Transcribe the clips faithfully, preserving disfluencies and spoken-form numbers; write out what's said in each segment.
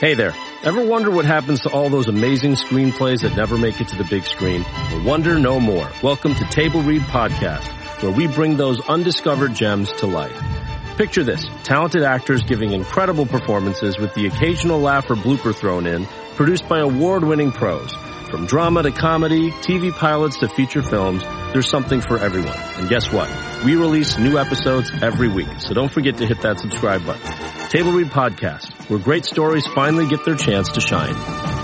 Hey there. Ever wonder what happens to all those amazing screenplays that never make it to the big screen? Well, wonder no more. Welcome to Table Read Podcast, where we bring those undiscovered gems to life. Picture this, talented actors giving incredible performances with the occasional laugh or blooper thrown in, produced by award-winning pros. From drama to comedy, T V pilots to feature films, there's something for everyone. And guess what? We release new episodes every week, so don't forget to hit that subscribe button. Table Read Podcast, where great stories finally get their chance to shine.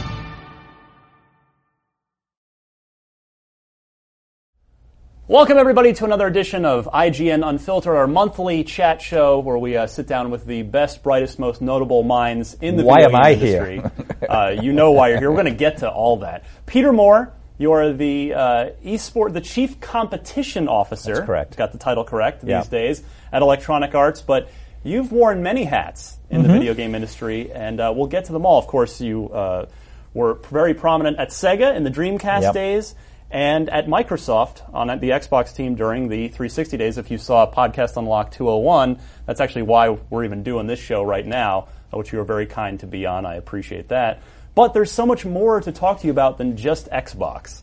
Welcome, everybody, to another edition of I G N Unfiltered, our monthly chat show where we uh, sit down with the best, brightest, most notable minds in the why video am game I industry. Here? uh, you know why you're here. We're going to get to all that. Peter Moore, you are the uh, eSport, the Chief Competition Officer. That's correct. Got the title correct yeah. these days at Electronic Arts, but you've worn many hats in mm-hmm. the video game industry, and uh, we'll get to them all. Of course, you uh, were very prominent at Sega in the Dreamcast yep. days, and at Microsoft on the Xbox team during the three sixty days. If you saw Podcast Unlocked two oh one, that's actually why we're even doing this show right now, which you were very kind to be on. I appreciate that. But there's so much more to talk to you about than just Xbox.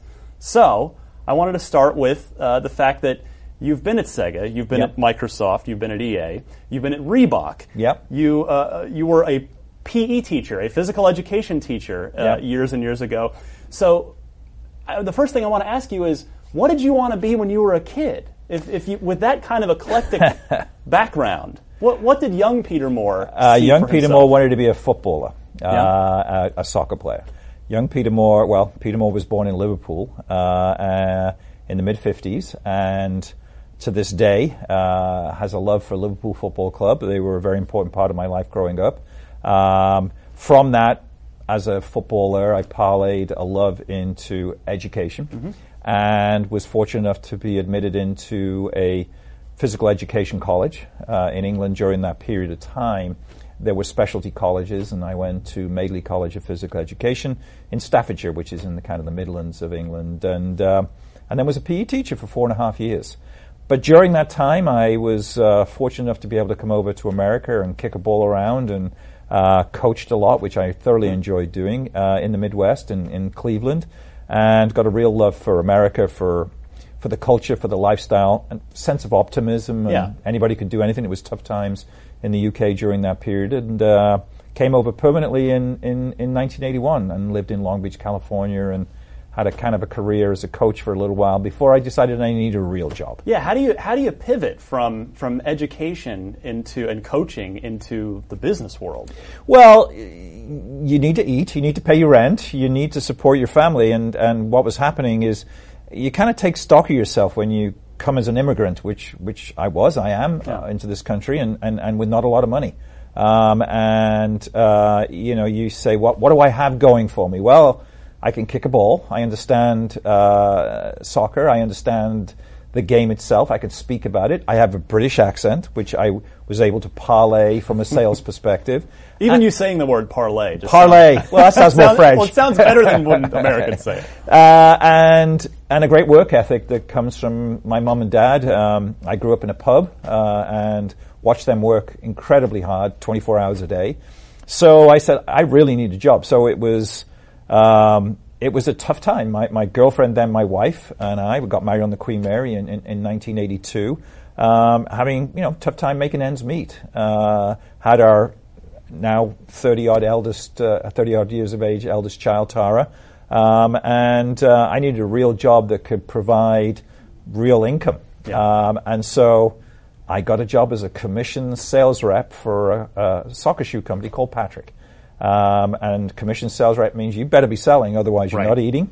So I wanted to start with uh, the fact that you've been at Sega, you've been yep. at Microsoft, you've been at E A, you've been at Reebok. Yep. You uh, you were a P E teacher, a physical education teacher uh, yep. years and years ago. So I, the first thing I want to ask you is, what did you want to be when you were a kid? If, if you with that kind of eclectic background, what what did young Peter Moore uh, see Young for Peter himself? Moore wanted to be a footballer, uh, yeah. a, a soccer player. Young Peter Moore, well, Peter Moore was born in Liverpool uh, uh, in the mid-fifties, and to this day uh, has a love for Liverpool Football Club. They were a very important part of my life growing up. Um, from that, as a footballer, I parlayed a love into education mm-hmm. and was fortunate enough to be admitted into a physical education college uh, in England during that period of time. There were specialty colleges, and I went to Madeley College of Physical Education in Staffordshire, which is in the kind of the Midlands of England, and uh, and then was a P E teacher for four and a half years. But during that time, I was uh, fortunate enough to be able to come over to America and kick a ball around and uh, coached a lot, which I thoroughly enjoyed doing uh, in the Midwest and in Cleveland, and got a real love for America, for for the culture, for the lifestyle, and sense of optimism. Yeah. And anybody could do anything. It was tough times in the U K during that period, and uh, came over permanently in, in, in nineteen eighty-one and lived in Long Beach, California, and had a kind of a career as a coach for a little while before I decided I needed a real job. Yeah, how do you how do you pivot from from education into and coaching into the business world? Well, you need to eat, you need to pay your rent, you need to support your family, and, and what was happening is you kind of take stock of yourself when you come as an immigrant, which which I was, I am, yeah. uh, into this country, and, and, and with not a lot of money. Um, and, uh, you know, you say, what what do I have going for me? Well, I can kick a ball. I understand uh, soccer. I understand the game itself. I can speak about it. I have a British accent, which I w- was able to parlay from a sales perspective. Even and you saying the word parlay. Just parlay. Sounds, well, that sounds more sounds, French. Well, it sounds better than when Americans say it. Uh, and and a great work ethic that comes from my mum and dad. Um, I grew up in a pub uh, and watched them work incredibly hard, twenty-four hours a day. So I said, I really need a job. So it was... Um, It was a tough time. My, my girlfriend, then my wife, and I we got married on the Queen Mary in, in, in nineteen eighty-two, um, having, you know, tough time making ends meet. Uh, had our now thirty-odd eldest, uh, thirty-odd years of age eldest child, Tara, um, and uh, I needed a real job that could provide real income. Yeah. Um, and so I got a job as a commission sales rep for a, a soccer shoe company called Patrick. Um, and commission sales rep means you better be selling, otherwise you're right. not eating,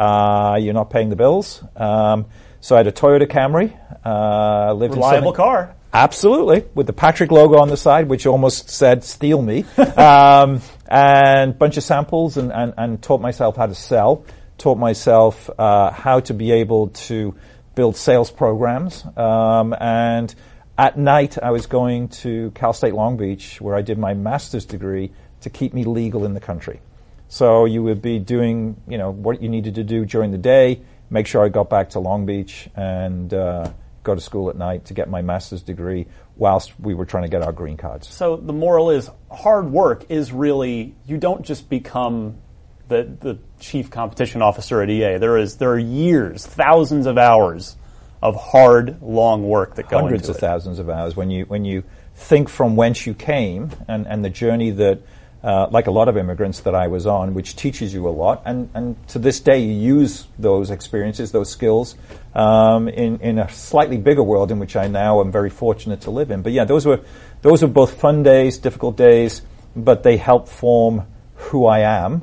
uh, you're not paying the bills. Um, so I had a Toyota Camry. Uh, lived Reliable in car. Absolutely, with the Patrick logo on the side, which almost said "steal me," um, and bunch of samples, and, and, and taught myself how to sell. Taught myself uh, how to be able to build sales programs, um, and at night I was going to Cal State Long Beach, where I did my master's degree, to keep me legal in the country. So you would be doing, you know, what you needed to do during the day, make sure I got back to Long Beach, and uh, go to school at night to get my master's degree whilst we were trying to get our green cards. So the moral is hard work is really, you don't just become the the chief competition officer at E A. There is there are years, thousands of hours of hard, long work that go Hundreds into of it. thousands of hours. When you when you think from whence you came and, and the journey that, uh, like a lot of immigrants that I was on, which teaches you a lot, and, and to this day you use those experiences, those skills, um, in, in a slightly bigger world in which I now am very fortunate to live in. But yeah, those were those were both fun days, difficult days, but they helped form who I am.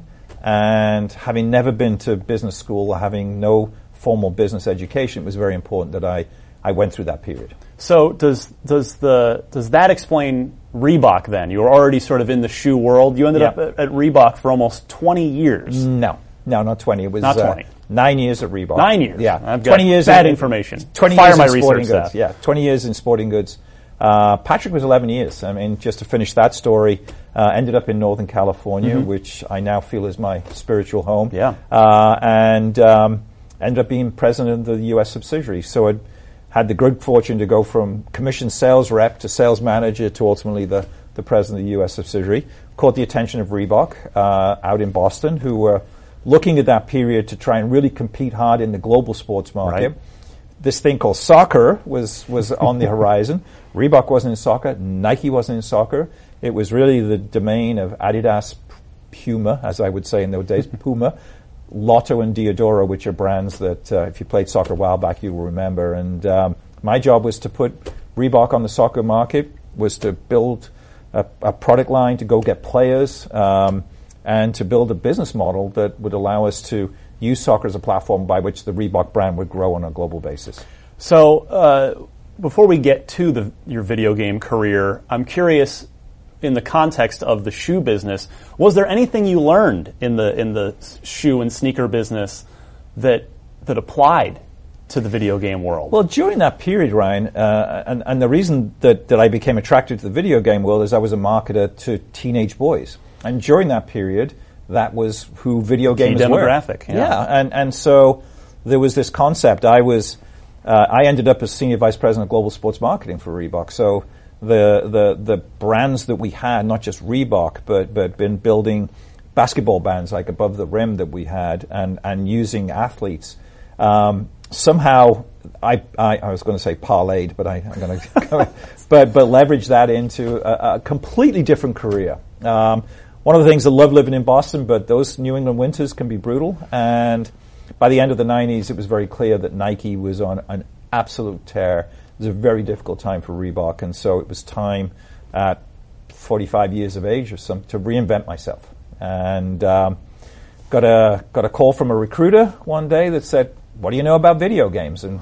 And having never been to business school, having no formal business education, it was very important that I, I went through that period. So does does the does that explain Reebok then? You were already sort of in the shoe world. You ended Yeah. up at, at Reebok for almost twenty years. No, no, not twenty. It was Not twenty. Uh, nine years at Reebok. Nine years. Yeah, I've got twenty years. bad in, information. Twenty Fire years my in sporting research goods. staff. Yeah, twenty years in sporting goods. Uh, Patrick was eleven years. I mean, just to finish that story, uh, ended up in Northern California, Mm-hmm. which I now feel is my spiritual home. Yeah. Uh, and um, ended up being president of the U S subsidiary. So I had the good fortune to go from commissioned sales rep to sales manager to ultimately the, the president of the U S subsidiary. Caught the attention of Reebok uh, out in Boston, who were looking at that period to try and really compete hard in the global sports market. Right. This thing called soccer was, was on the horizon. Reebok wasn't in soccer. Nike wasn't in soccer. It was really the domain of Adidas, Puma, as I would say in those days, Puma, Lotto and Diodoro, which are brands that uh, if you played soccer a while back, you will remember. And um, my job was to put Reebok on the soccer market, was to build a, a product line to go get players, um, and to build a business model that would allow us to use soccer as a platform by which the Reebok brand would grow on a global basis. So uh, before we get to the, your video game career, I'm curious, in the context of the shoe business, was there anything you learned in the in the shoe and sneaker business that that applied to the video game world? Well, during that period, Ryan, uh, and, and the reason that, that I became attracted to the video game world is I was a marketer to teenage boys. And during that period, that was who video Key games demographic, were. yeah. yeah, and and so there was this concept. I was, uh, I ended up as senior vice president of global sports marketing for Reebok. So the the the brands that we had, not just Reebok, but but been building basketball bands like Above the Rim that we had, and and using athletes. Um, somehow, I, I I was going to say parlayed, but I, I'm going to, but but leverage that into a, a completely different career. Um, One of the things I love living in Boston, but those New England winters can be brutal. And by the end of the nineties, it was very clear that Nike was on an absolute tear. It was a very difficult time for Reebok, and so it was time at forty-five years of age or some to reinvent myself. And um, got a got a call from a recruiter one day that said, "What do you know about video games?" And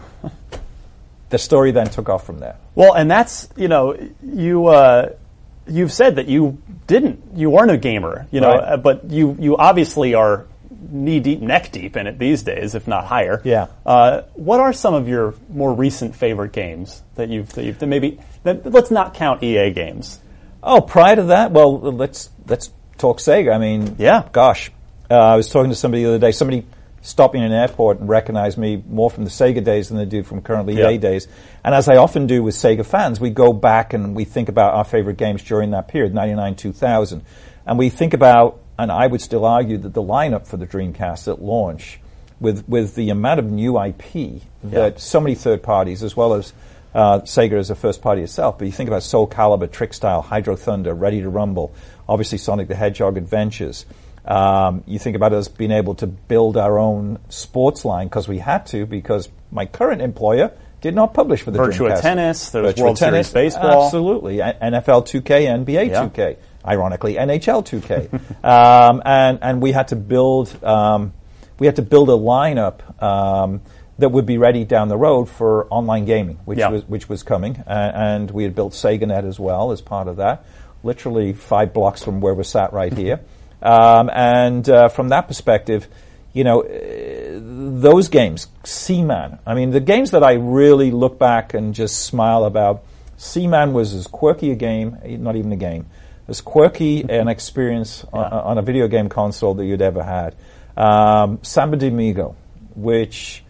the story then took off from there. Well, and that's, you know, you uh, you've said that you didn't, you weren't a gamer, you know, Right. uh, but you you obviously are knee deep, neck deep in it these days, if not higher. Yeah. Uh, what are some of your more recent favorite games that you've that you've that maybe that, let's not count E A games. Oh, prior to that, well, let's let's talk Sega. I mean, Yeah. gosh, uh, I was talking to somebody the other day. Somebody stopped me in an airport and recognized me more from the Sega days than they do from currently Yeah. E A days. And as I often do with Sega fans, we go back and we think about our favorite games during that period, ninety-nine, two thousand. And we think about, and I would still argue that the lineup for the Dreamcast at launch, with with the amount of new I P that Yeah. so many third parties, as well as uh, Sega as a first party itself, but you think about Soul Calibur, Trick Style, Hydro Thunder, Ready to Rumble, obviously Sonic the Hedgehog Adventures. Um, you think about us being able to build our own sports line because we had to, because my current employer did not publish for the Virtua Dreamcast. Tennis, there was Virtua World Tennis, Series Baseball. Absolutely. A- N F L two K, N B A Yeah. two K. Ironically, N H L two K. um, and, and we had to build, um, we had to build a lineup, um, that would be ready down the road for online gaming, which Yeah. was, which was coming. Uh, and we had built SegaNet as well as part of that, literally five blocks from where we're sat right here. Um, and, uh, from that perspective, you know, uh, those games, Seaman, I mean, the games that I really look back and just smile about, Seaman was as quirky a game, not even a game, as quirky an experience on, on a video game console that you'd ever had. Um, Samba de Amigo, which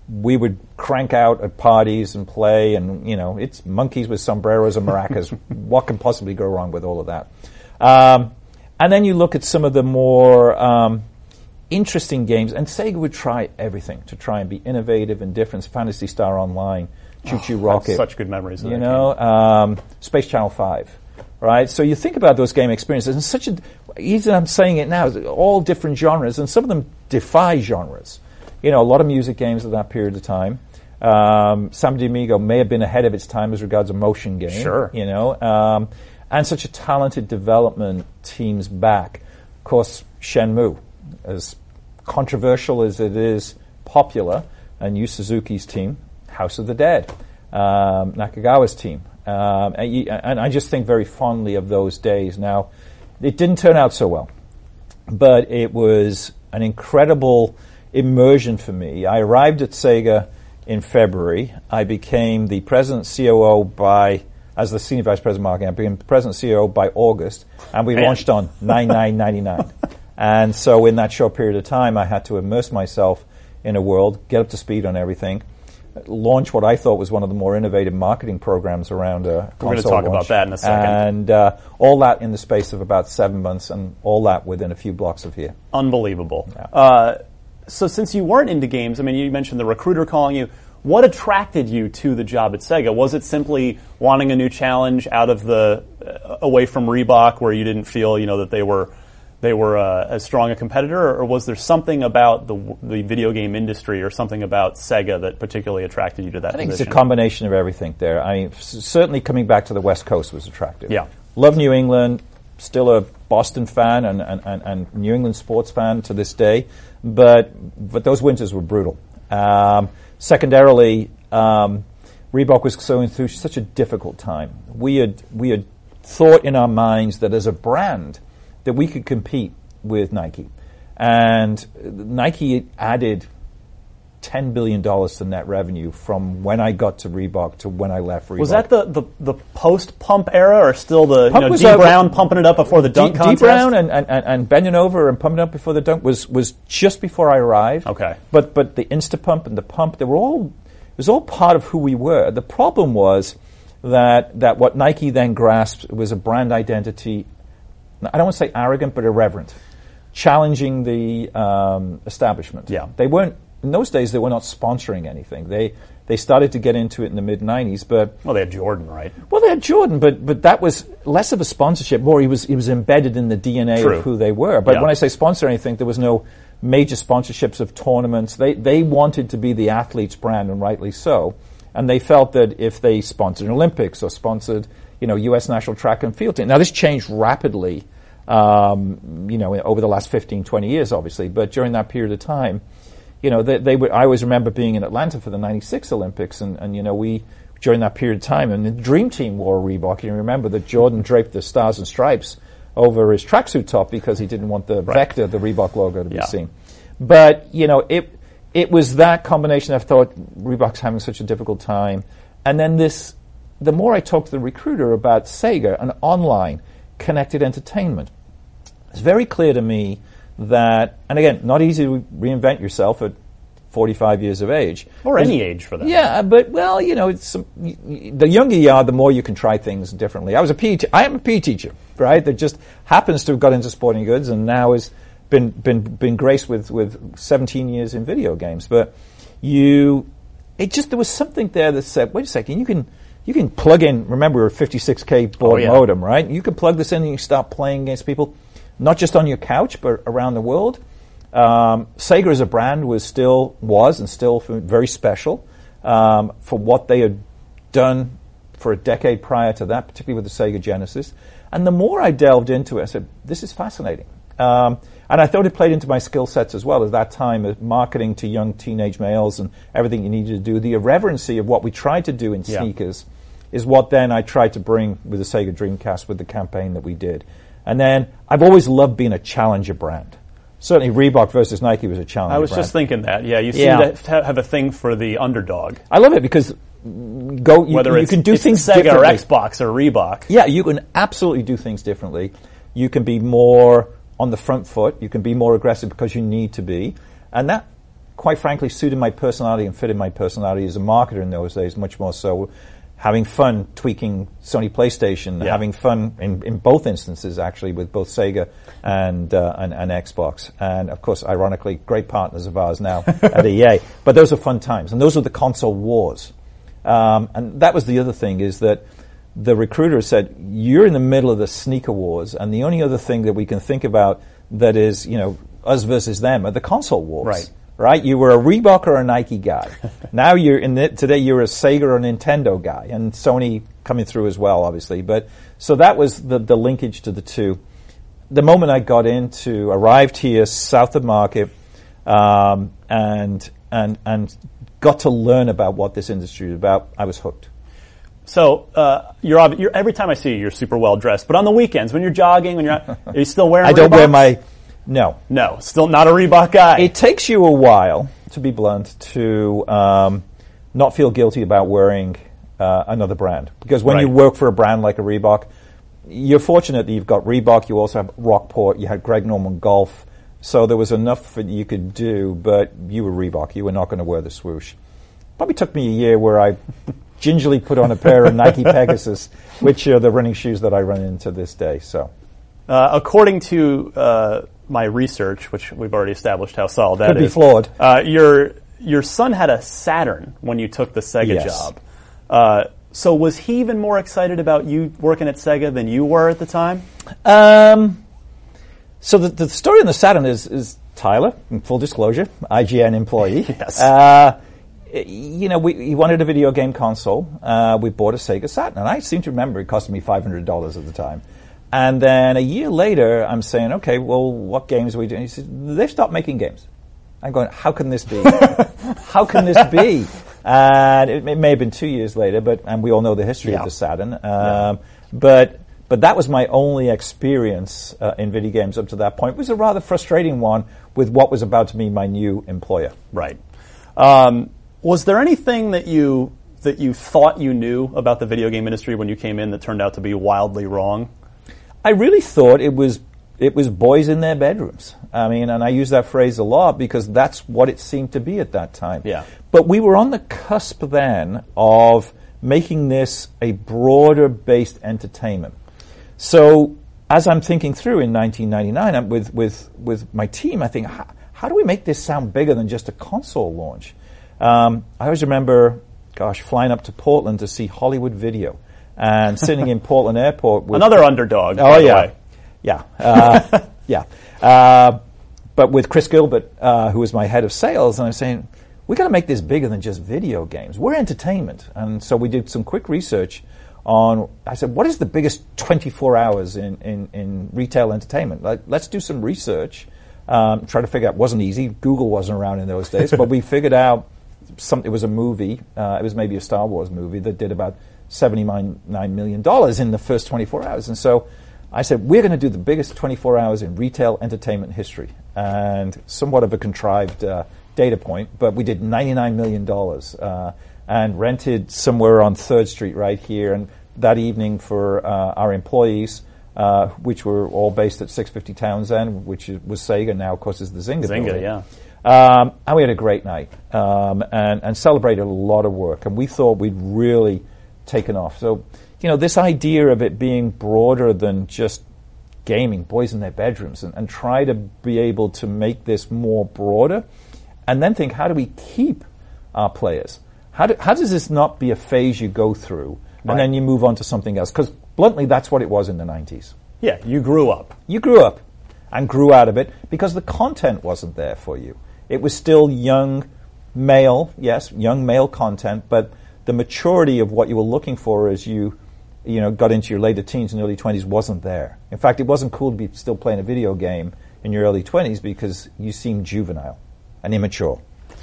we would crank out at parties and play, and, you know, it's monkeys with sombreros and maracas. What can possibly go wrong with all of that? Um, and then you look at some of the more um, interesting games, and Sega would try everything to try and be innovative and different. Phantasy Star Online, Choo Choo oh, Rocket. Such good memories of You that know, um, Space Channel five. Right? So you think about those game experiences, and such a, even I'm saying it now, all different genres, and some of them defy genres. You know, a lot of music games at that period of time. Um, Samba de Amigo may have been ahead of its time as regards a motion game. Sure. You know, um, and such a talented development teams back. Of course, Shenmue, as controversial as it is popular, and Yu Suzuki's team, House of the Dead, um, Nakagawa's team. Um, and, you, and I just think very fondly of those days. Now, it didn't turn out so well, but it was an incredible immersion for me. I arrived at Sega in February. I became the president C O O by, as the senior vice president of marketing, I became president C O O by August, and we Man. launched on nine nine ninety-nine. And so in that short period of time, I had to immerse myself in a world, get up to speed on everything, launch what I thought was one of the more innovative marketing programs around a console. We're going to talk launch. about that in a second. And uh, all that in the space of about seven months, and all that within a few blocks of here. Unbelievable. Yeah. Uh, so since you weren't into games, I mean, you mentioned the recruiter calling you. What attracted you to the job at Sega? Was it simply wanting a new challenge out of the uh, away from Reebok, where you didn't feel, you know, that they were they were uh, as strong a competitor, or was there something about the the video game industry or something about Sega that particularly attracted you to that I think position? it's a combination of everything there. I mean, s- certainly coming back to the West Coast was attractive. Yeah. Love New England, still a Boston fan and, and, and, and New England sports fan to this day, but but those winters were brutal. Um, secondarily, um, Reebok was going through such a difficult time. We had we had thought in our minds that as a brand that we could compete with Nike, and Nike added ten billion dollars to net revenue from when I got to Reebok to when I left Reebok. Was that the, the, the post-pump era, or still the, Pump you know, was, D. uh, Brown pumping it up before the dunk D, contest? D Brown and, and, and bending over and pumping up before the dunk was, was just before I arrived. Okay. But but the Instapump and the pump, they were all it was all part of who we were. The problem was that that what Nike then grasped was a brand identity. I don't want to say arrogant, but irreverent, challenging the um, establishment. Yeah. They weren't in those days. They were not sponsoring anything. They they started to get into it in the mid nineties, but Well, they had Jordan, right? well, they had Jordan, but but that was less of a sponsorship. More, he was he was embedded in the D N A True. of who they were. But Yeah. when I say sponsor anything, there was no major sponsorships of tournaments. They they wanted to be the athlete's brand, and rightly so. And they felt that if they sponsored an Olympics or sponsored, you know, U S national track and field team. Now this changed rapidly, um, you know, over the last fifteen, twenty years, obviously. But during that period of time, you know, they, they were, I always remember being in Atlanta for the ninety-six Olympics, and, and you know, we, during that period of time, and the Dream Team wore a Reebok. You remember that Jordan draped the stars and stripes over his tracksuit top because he didn't want the Right. vector, the Reebok logo, to be Yeah. seen. But, you know, it it was that combination. I thought Reebok's having such a difficult time. And then this, the more I talked to the recruiter about Sega and online connected entertainment, it's very clear to me that, and again, not easy to reinvent yourself at forty-five years of age. Or any age for that. Yeah, but, well, you know, it's, um, y- y- the younger you are, the more you can try things differently. I was a P E te- I am a P E teacher, right, that just happens to have got into sporting goods and now has been, been, been graced with, with seventeen years in video games. But you, it just, there was something there that said, wait a second, you can, you can plug in, remember, we're a fifty-six K baud Oh, yeah. modem, right? You can plug this in and you start playing against people, not just on your couch, but around the world. Um, Sega as a brand was still, was and still very special um, for what they had done for a decade prior to that, particularly with the Sega Genesis. And the more I delved into it, I said, this is fascinating. Um, and I thought it played into my skill sets as well at that time, of marketing to young teenage males and everything you needed to do. The irreverency of what we tried to do in Yeah. sneakers is what then I tried to bring with the Sega Dreamcast with the campaign that we did. And then I've always loved being a challenger brand. Certainly Reebok versus Nike was a challenger I was brand. just thinking that. Yeah, you seem Yeah. to ha- have a thing for the underdog. I love it because go you, Whether you it's, can do it's things Sega differently. or Xbox or Reebok. Yeah, you can absolutely do things differently. You can be more on the front foot. You can be more aggressive because you need to be. And that quite frankly, suited my personality and fitted my personality as a marketer in those days, much more so. Having fun tweaking Sony PlayStation, yeah. having fun in, in both instances, actually, with both Sega and, uh, and and Xbox. And, of course, ironically, great partners of ours now at E A. But those were fun times. And those were the console wars. Um, and that was the other thing, is that the recruiter said, you're in the middle of the sneaker wars, and the only other thing that we can think about that is, you know, us versus them are the console wars. Right. Right? You were a Reebok or a Nike guy. Now you're in the, today you're a Sega or a Nintendo guy, and Sony coming through as well, obviously. But so that was the, the linkage to the two. The moment I got into, arrived here south of Market, um, and and and got to learn about what this industry is about, I was hooked. So uh, you're, ob- you're every time I see you, you're super well dressed. But on the weekends, when you're jogging, when you're out, are you still wearing? I don't Reeboks? wear my. No. No, still not a Reebok guy. It takes you a while, to be blunt, to um, not feel guilty about wearing uh, another brand. Because when right. you work for a brand like a Reebok, you're fortunate that you've got Reebok, you also have Rockport, you had Greg Norman Golf, so there was enough that you could do, but you were Reebok, you were not going to wear the swoosh. Probably took me a year where I gingerly put on a pair of Nike Pegasus, which are the running shoes that I run in to this day. So, uh, according to... Uh my research, which we've already established how solid that Could is. be flawed. Uh, your your son had a Saturn when you took the Sega yes. job. Uh, so was he even more excited about you working at Sega than you were at the time? Um, so the, the story in the Saturn is, is Tyler, in full disclosure, I G N employee. yes. Uh, you know, we, he wanted a video game console. Uh, we bought a Sega Saturn, and I seem to remember it costed me five hundred dollars at the time. And then a year later, I'm saying, okay, well, what games are we doing? He says, they've stopped making games. I'm going, how can this be? How can this be? And it, it may have been two years later, but and we all know the history yeah. of the Saturn. Um, yeah. But but that was my only experience uh, in video games up to that point. It was a rather frustrating one with what was about to be my new employer. Right. Um, was there anything that you that you thought you knew about the video game industry when you came in that turned out to be wildly wrong? I really thought it was it was boys in their bedrooms. I mean, and I use that phrase a lot because that's what it seemed to be at that time. Yeah. But we were on the cusp then of making this a broader-based entertainment. So as I'm thinking through in nineteen ninety-nine I'm with, with, with my team, I think, how, how do we make this sound bigger than just a console launch? Um, I always remember, gosh, flying up to Portland to see Hollywood Video. And sitting in Portland Airport with... Another underdog, oh, by yeah. the way. Yeah. Uh, yeah. Uh, but with Chris Gilbert, uh, who was my head of sales, and I'm saying, we got to make this bigger than just video games. We're entertainment. And so we did some quick research on, I said, what is the biggest twenty-four hours in, in, in retail entertainment? Like, let's do some research. Um, try to figure out, it wasn't easy. Google wasn't around in those days, but we figured out some, it was a movie. Uh, it was maybe a Star Wars movie that did about seventy-nine million dollars in the first twenty-four hours. And so I said, we're going to do the biggest twenty-four hours in retail entertainment history. And somewhat of a contrived uh, data point, but we did ninety-nine million dollars uh, and rented somewhere on third Street right here. And that evening for uh, our employees, uh, which were all based at six fifty Townsend, which was Sega, now of course is the Zynga Zynga, building. yeah. Um, and we had a great night um, and, and celebrated a lot of work. And we thought we'd really taken off. So, you know, this idea of it being broader than just gaming, boys in their bedrooms, and, and try to be able to make this more broader, and then think, how do we keep our players? How, do, how does this not be a phase you go through, and right. then you move on to something else? Because bluntly, that's what it was in the nineties. Yeah, you grew up. You grew up and grew out of it because the content wasn't there for you. It was still young male, yes, young male content, but the maturity of what you were looking for as you, you know, got into your later teens and early twenties wasn't there. In fact, it wasn't cool to be still playing a video game in your early twenties because you seemed juvenile and immature.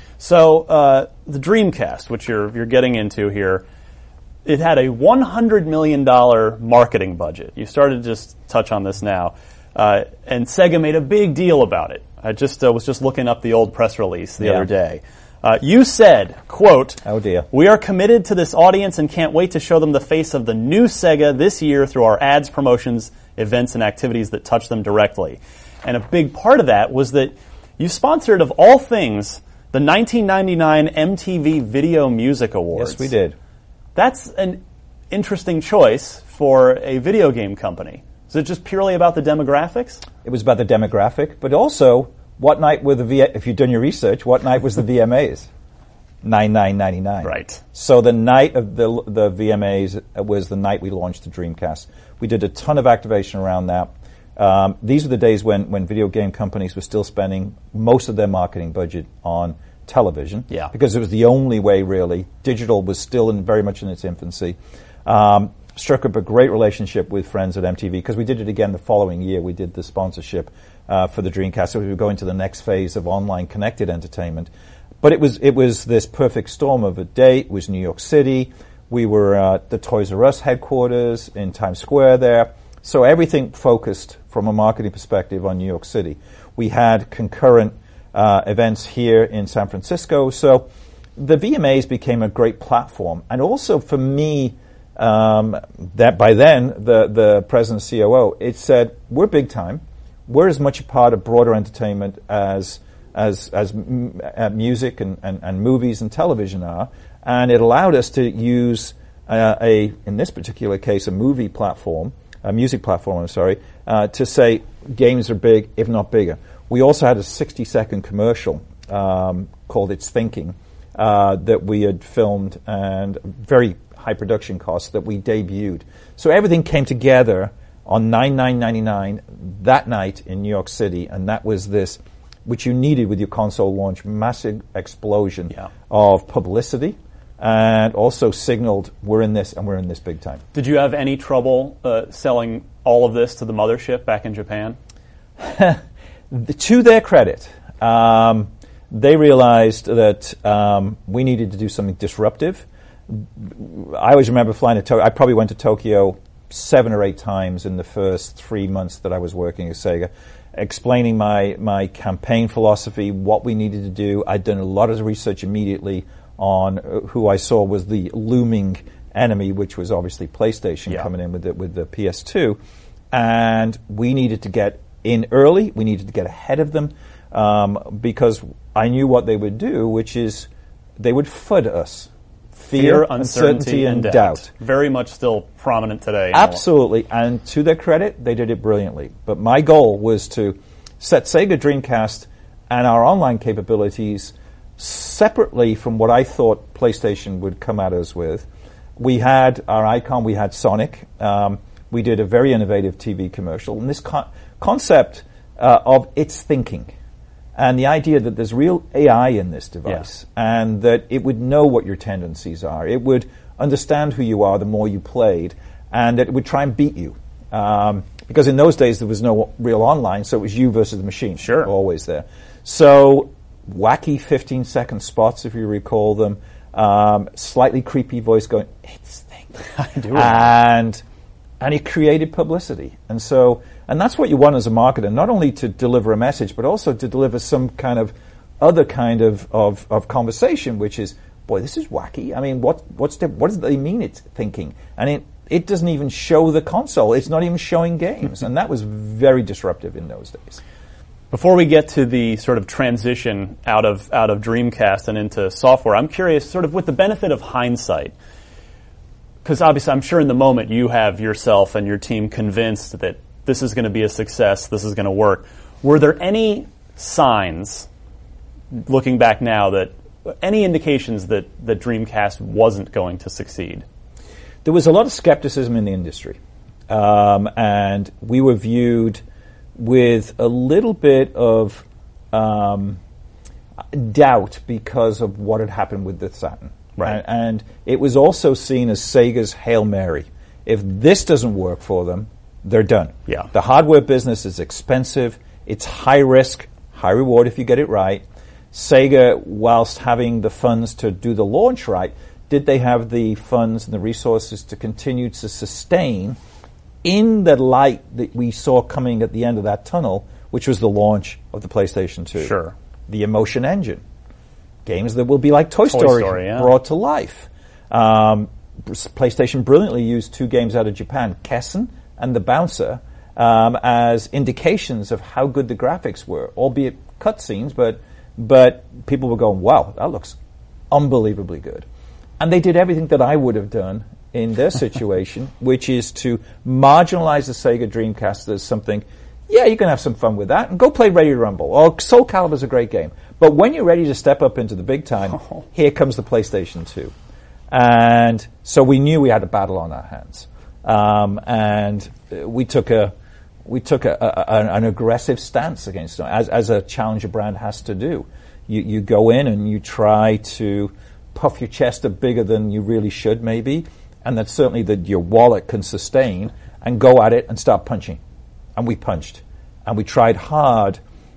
So uh, the Dreamcast, which you're you're getting into here, it had a one hundred million dollars marketing budget. You started to just touch on this now. Uh, and Sega made a big deal about it. I just uh, was just looking up the old press release the yeah. other day. Uh, you said, quote, oh dear. "We are committed to this audience and can't wait to show them the face of the new Sega this year through our ads, promotions, events, and activities that touch them directly." And a big part of that was that you sponsored, of all things, The nineteen ninety-nine M T V Video Music Awards. Yes, we did. That's an interesting choice for a video game company. Is it just purely about the demographics? It was about the demographic, but also what night were the v- if you've done your research, what night was the V M As? nine nine ninety-nine. Right. So the night of the the V M As was the night we launched the Dreamcast. We did a ton of activation around that. Um, these were the days when, when video game companies were still spending most of their marketing budget on television. Yeah. Because it was the only way, really. Digital was still in very much in its infancy. Um, struck up a great relationship with friends at M T V because we did it again the following year. We did the sponsorship uh, for the Dreamcast. So we were going to the next phase of online connected entertainment. But it was it was this perfect storm of a day. It was New York City. We were at the Toys R Us headquarters in Times Square there. So everything focused from a marketing perspective on New York City. We had concurrent uh, events here in San Francisco. So the V M As became a great platform. And also for me, um, that by then, the, the president and C O O, it said, we're big time. We're as much a part of broader entertainment as as as m- uh, music and, and, and movies and television are, and it allowed us to use uh, a, in this particular case, a movie platform, a music platform, I'm sorry, uh, to say games are big, if not bigger. We also had a sixty-second commercial um, called It's Thinking uh, that we had filmed, and very high production costs that we debuted. So everything came together on nine nine ninety-nine that night in New York City, and that was this, which you needed with your console launch, massive explosion yeah. of publicity, and also signaled we're in this and we're in this big time. Did you have any trouble uh, selling all of this to the mothership back in Japan? To their credit, um, they realized that um, we needed to do something disruptive. I always remember flying to Tokyo. I probably went to Tokyo seven or eight times in the first three months that I was working at Sega, explaining my, my campaign philosophy, what we needed to do. I'd done a lot of research immediately on who I saw was the looming enemy, which was obviously PlayStation yeah. coming in with the, with the P S two. And we needed to get in early. We needed to get ahead of them um, because I knew what they would do, which is they would FUD us. Fear, Fear uncertainty, uncertainty, and and doubt. doubt. Very much still prominent today. Absolutely. And to their credit, they did it brilliantly. But my goal was to set Sega Dreamcast and our online capabilities separately from what I thought PlayStation would come at us with. We had our icon, we had Sonic. Um, we did a very innovative T V commercial. And this con- concept uh, of It's Thinking, and the idea that there's real A I in this device, yeah. and that it would know what your tendencies are. It would understand who you are the more you played, and that it would try and beat you. Um, because in those days there was no real online, so it was you versus the machine. Sure. Always there. So wacky fifteen-second spots, if you recall them, um, slightly creepy voice going, "It's Thinking." I do remember. And and it created publicity. And so, and that's what you want as a marketer, not only to deliver a message, but also to deliver some kind of other kind of, of, of conversation, which is, boy, this is wacky. I mean, what what's the, what does they mean it's thinking? And it, it doesn't even show the console. It's not even showing games. And that was very disruptive in those days. Before we get to the sort of transition out of out of Dreamcast and into software, I'm curious, sort of with the benefit of hindsight, because obviously I'm sure in the moment you have yourself and your team convinced that this is going to be a success, this is going to work. Were there any signs, looking back now, that any indications that, that Dreamcast wasn't going to succeed? There was a lot of skepticism in the industry, um, and we were viewed with a little bit of um, doubt because of what had happened with the Saturn. Right. And, and it was also seen as Sega's Hail Mary. If this doesn't work for them, they're done. Yeah. The hardware business is expensive. It's high risk, high reward if you get it right. Sega, whilst having the funds to do the launch right, did they have the funds and the resources to continue to sustain in the light that we saw coming at the end of that tunnel, which was the launch of the PlayStation two? Sure. The Emotion Engine. Games that will be like Toy, Toy Story, Story yeah. brought to life. Um, PlayStation brilliantly used two games out of Japan, Kessen and The Bouncer, um, as indications of how good the graphics were, albeit cutscenes, but but people were going, wow, that looks unbelievably good. And they did everything that I would have done in their situation, which is to marginalize the Sega Dreamcast as something, yeah, you can have some fun with that, and go play Ready to Rumble. Or Soul Calibur's a great game. But when you're ready to step up into the big time, oh. here comes the PlayStation two. And so we knew we had a battle on our hands. Um, and we took a we took a, a, a, an aggressive stance against it, as, as a challenger brand has to do. You, you go in and you try to puff your chest up bigger than you really should, maybe, and that certainly that your wallet can sustain, and go at it and start punching. And we punched. And we tried hard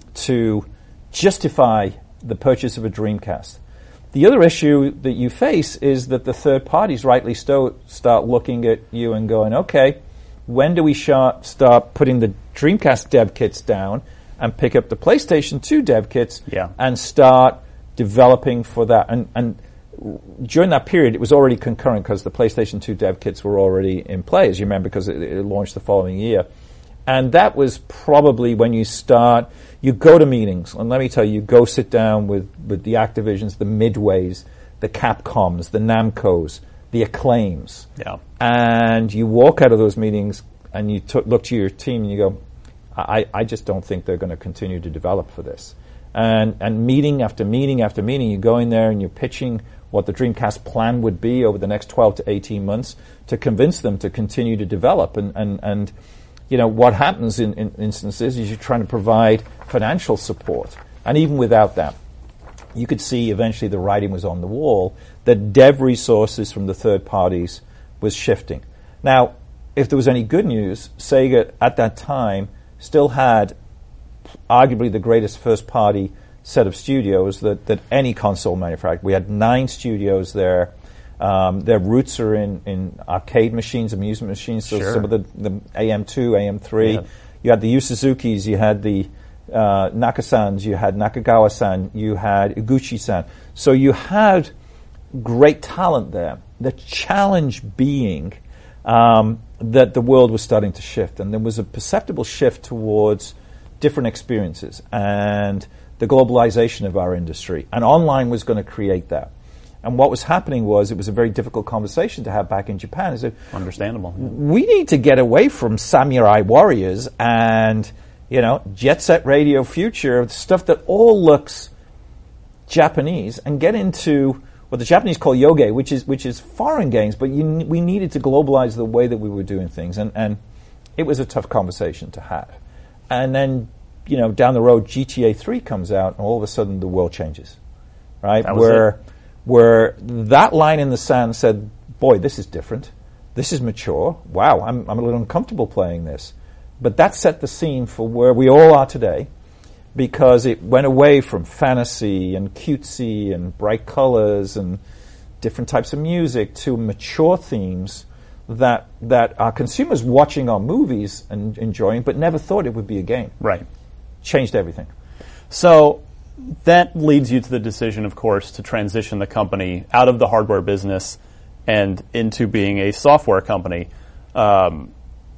to justify the purchase of a Dreamcast. The other issue that you face is that the third parties, rightly so, start looking at you and going, okay, when do we sh- start putting the Dreamcast dev kits down and pick up the PlayStation two dev kits yeah. and start developing for that? And, and during that period, it was already concurrent because the PlayStation two dev kits were already in play, as you remember, because it, it launched the following year. And that was probably when you start, you go to meetings, and let me tell you, you go sit down with, with the Activisions, the Midways, the Capcoms, the Namcos, the Acclaims. Yeah. And you walk out of those meetings and you t- look to your team and you go, I, I just don't think they're going to continue to develop for this. And, and meeting after meeting after meeting, you go in there and you're pitching what the Dreamcast plan would be over the next twelve to eighteen months to convince them to continue to develop. And, and, and you know, what happens in, in instances is you're trying to provide financial support. And even without that, you could see eventually the writing was on the wall that dev resources from the third parties was shifting. Now, if there was any good news, Sega at that time still had arguably the greatest first-party set of studios that, that any console manufacturer. We had nine studios there. Um, their roots are in, in arcade machines, amusement machines, so sure. some of the, the A M two, A M three. Yeah. You had the Yu Suzukis, you had the uh, Nakasans, you had Nakagawa-san, you had Iguchi-san. So you had great talent there. The challenge being um, that the world was starting to shift, and there was a perceptible shift towards different experiences and the globalization of our industry. And online was going to create that. And what was happening was it was a very difficult conversation to have back in Japan. Is that understandable? Yeah. We need to get away from Samurai Warriors and, you know, Jet Set Radio Future, stuff that all looks Japanese, and get into what the Japanese call yoge, which is which is foreign games. But you, we needed to globalize the way that we were doing things, and, and it was a tough conversation to have. And then, you know, down the road, G T A three comes out, and all of a sudden the world changes, right? That was where it. where that line in the sand said, boy, this is different. This is mature. Wow, I'm, I'm a little uncomfortable playing this. But that set the scene for where we all are today, because it went away from fantasy and cutesy and bright colors and different types of music to mature themes that that our consumers watching our movies and enjoying, but never thought it would be a game. Right. Changed everything. So that leads you to the decision, of course, to transition the company out of the hardware business and into being a software company. Um,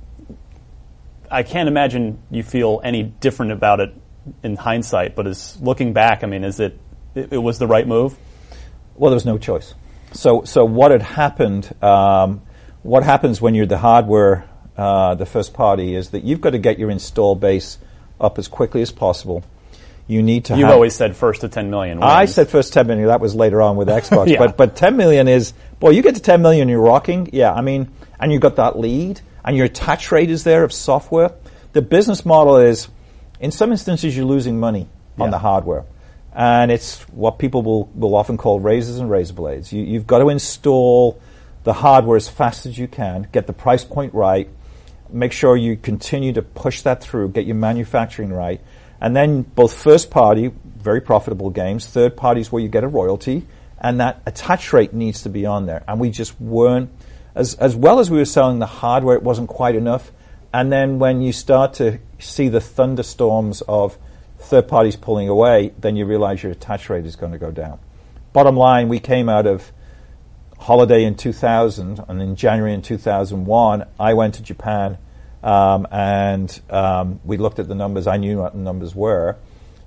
I can't imagine you feel any different about it in hindsight, but as looking back, I mean, is it, it, it was the right move? Well, there was no choice. So, so what had happened, um, what happens when you're the hardware, uh, the first party, is that you've got to get your install base up as quickly as possible. You need to. You've have, always said first to ten million. Wins. I said first ten million. That was later on with Xbox. yeah. But but ten million is, boy, you get to ten million, you're rocking. Yeah, I mean, and you've got that lead, and your attach rate is there of software. The business model is, in some instances, you're losing money on yeah. the hardware. And it's what people will, will often call razors and razor blades. You, you've got to install the hardware as fast as you can, get the price point right, make sure you continue to push that through, get your manufacturing right. And then both first party, very profitable games, third parties where you get a royalty, and that attach rate needs to be on there. And we just weren't, as as well as we were selling the hardware, it wasn't quite enough. And then when you start to see the thunderstorms of third parties pulling away, then you realize your attach rate is going to go down. Bottom line, we came out of holiday in two thousand, and in January in two thousand one, I went to Japan, um, and um, we looked at the numbers. I knew what the numbers were.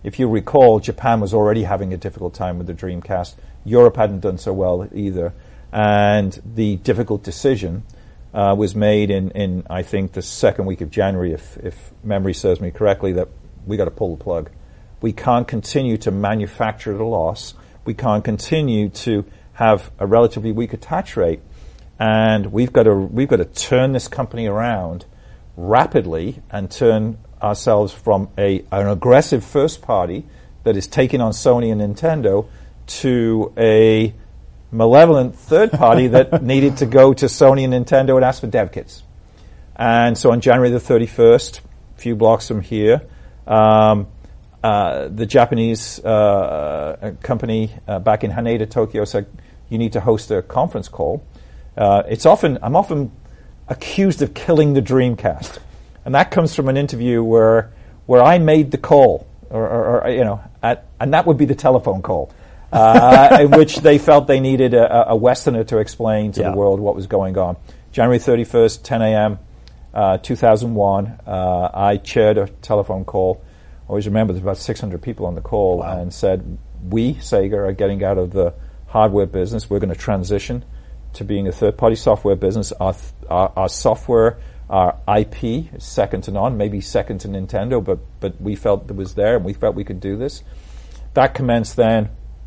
if you recall, Japan was already having a difficult time with the Dreamcast. Europe hadn't done so well either. And the difficult decision uh, was made in, in, I think, the second week of January, if, if memory serves me correctly, that we got to pull the plug. We can't continue to manufacture at a loss. We can't continue to have a relatively weak attach rate. And we've got to, we've got to turn this company around rapidly and turn ourselves from a an aggressive first party that is taking on Sony and Nintendo to a malevolent third party that needed to go to Sony and Nintendo and ask for dev kits. And so on January the thirty-first, a few blocks from here, um, uh, the Japanese uh, company uh, back in Haneda, Tokyo said, you need to host a conference call. Uh, it's often, I'm often accused of killing the Dreamcast. And that comes from an interview where where I made the call, or, or, or you know, at, and that would be the telephone call, uh, in which they felt they needed a, a Westerner to explain to yeah. the world what was going on. January thirty-first, ten a.m., uh, two thousand one, uh, I chaired a telephone call. I always remember there's about six hundred people on the call, wow. and said, we, Sega, are getting out of the hardware business. We're going to transition to being a third-party software business. Our, th- our, our software... Our I P is second to none, maybe second to Nintendo, but but we felt it was there, and we felt we could do this. That commenced then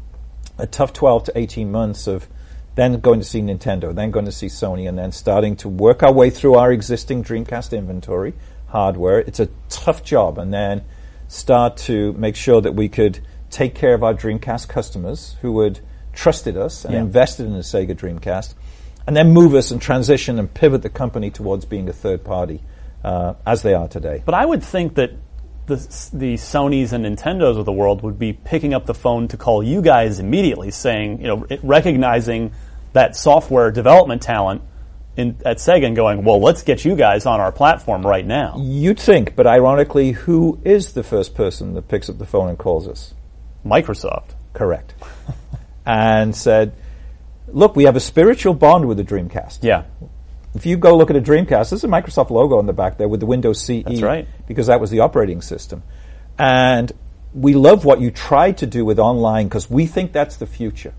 a tough twelve to eighteen months of then going to see Nintendo, then going to see Sony, and then starting to work our way through our existing Dreamcast inventory, hardware. It's a tough job, and then start to make sure that we could take care of our Dreamcast customers who had trusted us and yeah. invested in the Sega Dreamcast, and then move us and transition and pivot the company towards being a third party, uh, as they are today. But I would think that the, the Sonys and Nintendos of the world would be picking up the phone to call you guys immediately, saying, you know, recognizing that software development talent in, at Sega and going, well, let's get you guys on our platform right now. You'd think, but ironically, who is the first person that picks up the phone and calls us? Microsoft. Correct. And said, look, we have a spiritual bond with the Dreamcast. Yeah. If you go look at a Dreamcast, there's a Microsoft logo on the back there with the Windows C E. That's right. Because that was the operating system. And we love what you tried to do with online because we think that's the future.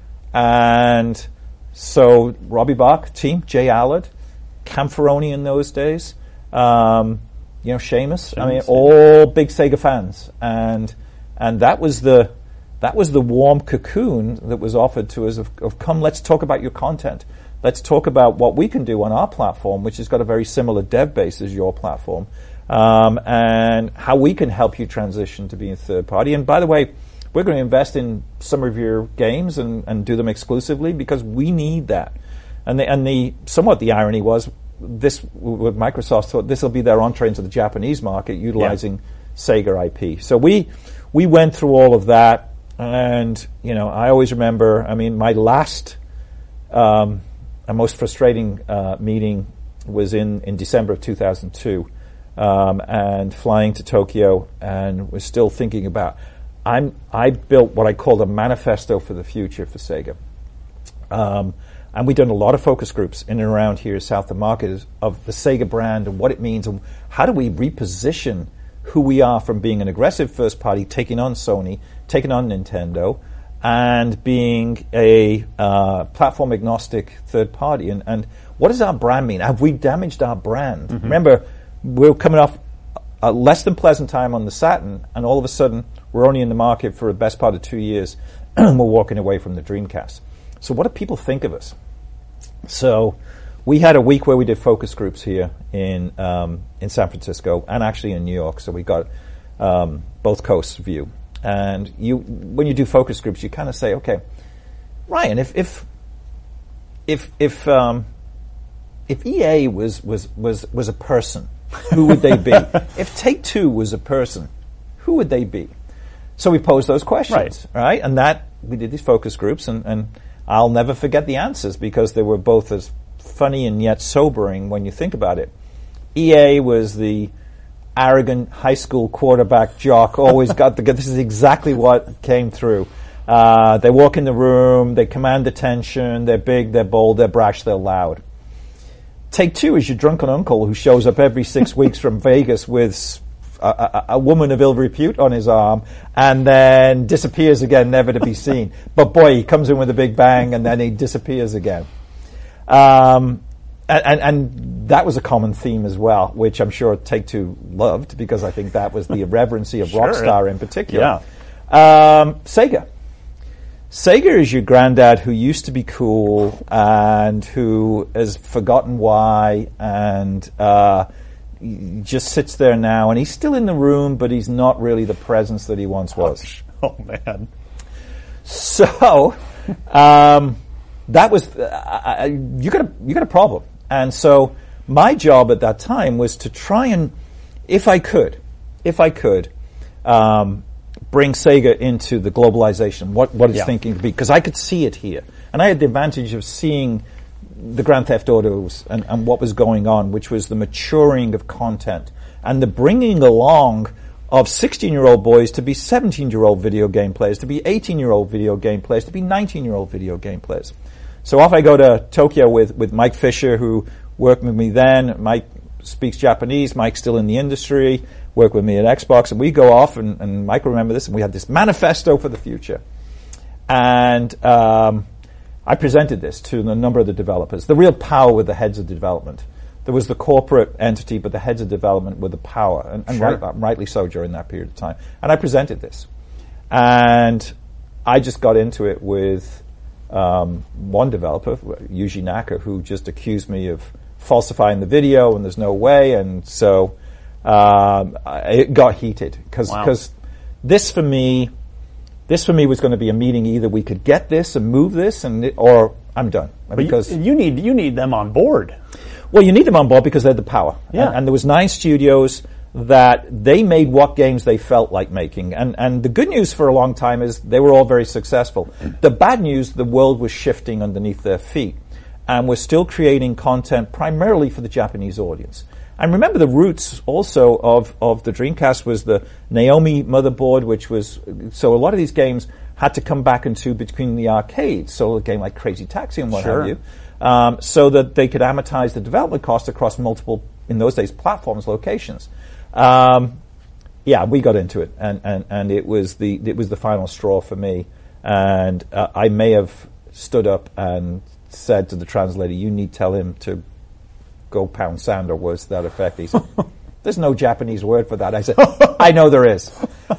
And so Robbie Bach, team, Jay Allard, Cam Ferroni in those days, um, you know, Seamus, Seamus I mean, yeah. all big Sega fans. And and that was the... That was the warm cocoon that was offered to us of, of, come, let's talk about your content. Let's talk about what we can do on our platform, which has got a very similar dev base as your platform, um, and how we can help you transition to being a third party. And by the way, we're going to invest in some of your games and, and do them exclusively because we need that. And the, and the somewhat the irony was this, with Microsoft thought this will be their entree into the Japanese market utilizing yeah. Sega I P. So we we went through all of that. And, you know, I always remember, I mean, my last um, and most frustrating uh, meeting was in, in December of two thousand two, um, and flying to Tokyo, and was still thinking about, I'm, I built what I called a manifesto for the future for Sega. Um, and we've done a lot of focus groups in and around here, south of market, of the Sega brand and what it means, and how do we reposition who we are from being an aggressive first party, taking on Sony, taking on Nintendo, and being a uh, platform agnostic third party. And, and what does our brand mean? Have we damaged our brand? Mm-hmm. Remember, we're coming off a less than pleasant time on the Saturn, and all of a sudden we're only in the market for the best part of two years, and we're walking away from the Dreamcast. So what do people think of us? So we had a week where we did focus groups here in um, in San Francisco and actually in New York. So we got um, both coasts view. And you, when you do focus groups, you kind of say, okay, Ryan, if if if if um, if E A was was was was a person, who would they be? If Take-Two was a person, who would they be? So we posed those questions, right? right? And that we did these focus groups, and, and I'll never forget the answers because they were both as funny and yet sobering when you think about it. E A was the arrogant high school quarterback jock, always got the good. This is exactly what came through. Uh, they walk in the room, they command attention, they're big, they're bold, they're brash, they're loud. Take-Two is your drunken uncle who shows up every six weeks from Vegas with a, a, a woman of ill repute on his arm, and then disappears again, never to be seen. But boy, he comes in with a big bang, and then he disappears again. Um, and, and, and that was a common theme as well, which I'm sure Take-Two loved, because I think that was the irreverency of sure. Rockstar in particular. Yeah. Um, Sega. Sega is your granddad who used to be cool and who has forgotten why and uh, just sits there now. And he's still in the room, but he's not really the presence that he once was. Oh, man. So um, that was uh, you got a you got a problem. And so my job at that time was to try and, if I could, if I could. Um, bring Sega into the globalization, what, what it's yeah. thinking to be, because I could see it here. And I had the advantage of seeing the Grand Theft Autos and, and what was going on, which was the maturing of content and the bringing along of sixteen-year-old boys to be seventeen-year-old video game players, to be eighteen-year-old video game players, to be nineteen-year-old video game players. So off I go to Tokyo with, with Mike Fisher, who worked with me then. Mike speaks Japanese. Mike's still in the industry. Work with me at Xbox, and we go off, and, and Mike will remember this, and we had this manifesto for the future. And um, I presented this to a number of the developers. The real power with the heads of development. There was the corporate entity, but the heads of development were the power, and, and sure. right, rightly so during that period of time. And I presented this. And I just got into it with um, one developer, Yuji Naka, who just accused me of falsifying the video, and there's no way, and so... Um, it got heated because because wow. this for me, this for me was going to be a meeting. Either we could get this and move this, and it, or I'm done. But because you, you need you need them on board. Well, you need them on board because they're the power. Yeah. And, and there was nine studios that they made what games they felt like making. And and the good news for a long time is they were all very successful. The bad news, the world was shifting underneath their feet, and we're still creating content primarily for the Japanese audience. And remember, the roots also of, of the Dreamcast was the Naomi motherboard, which was, so a lot of these games had to come back into between the arcades, so a game like Crazy Taxi and what sure. have you, um, so that they could amortize the development cost across multiple, in those days, platforms, locations. Um, yeah, we got into it, and, and, and it was the it was the final straw for me. And uh, I may have stood up and said to the translator, "You need to tell him to go pound sand," or words to that effect. He said, "There's no Japanese word for that." I said, "I know there is."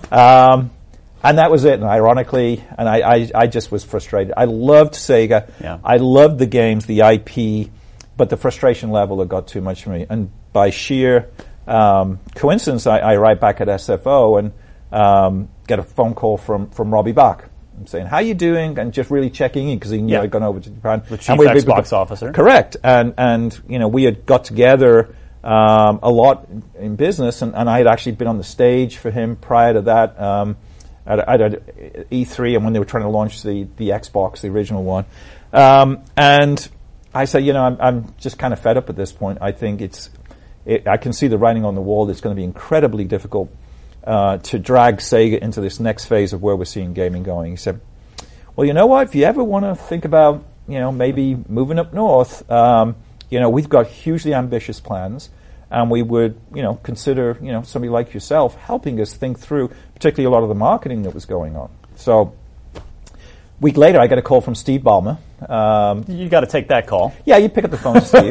Um, and that was it. And ironically, and I, I, I just was frustrated. I loved Sega. Yeah. I loved the games, the I P, but the frustration level had got too much for me. And by sheer um, coincidence, I, I arrived back at S F O and um, get a phone call from, from Robbie Bach. I'm saying, "How you doing?" And just really checking in because he knew yeah. I'd gone over to Japan. The chief and we, Xbox we, officer. Correct. And, and, you know, we had got together um, a lot in, in business, and, and I had actually been on the stage for him prior to that um, at, at, at E three, and when they were trying to launch the, the Xbox, the original one. Um, and I said, you know, I'm, I'm just kind of fed up at this point. I think it's, it, I can see the writing on the wall. It's going to be incredibly difficult Uh, to drag Sega into this next phase of where we're seeing gaming going. He said, "Well, you know what? If you ever want to think about, you know, maybe moving up north, um, you know, we've got hugely ambitious plans, and we would, you know, consider, you know, somebody like yourself helping us think through, particularly a lot of the marketing that was going on." So, a week later, I got a call from Steve Ballmer. Um, you got to take that call. Yeah, you pick up the phone to Steve,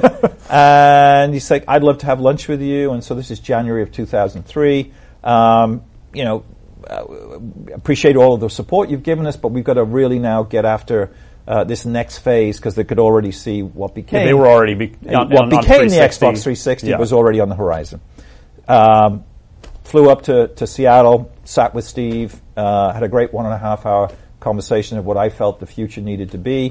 and he's like, "I'd love to have lunch with you." And so this is January of two thousand three. Um, you know, uh, appreciate all of the support you've given us, but we've got to really now get after uh, this next phase because they could already see what became. Yeah, they were already be- on, what on, became on the Xbox three sixty yeah. was already on the horizon. Um, flew up to, to Seattle, sat with Steve, uh, had a great one and a half hour conversation of what I felt the future needed to be,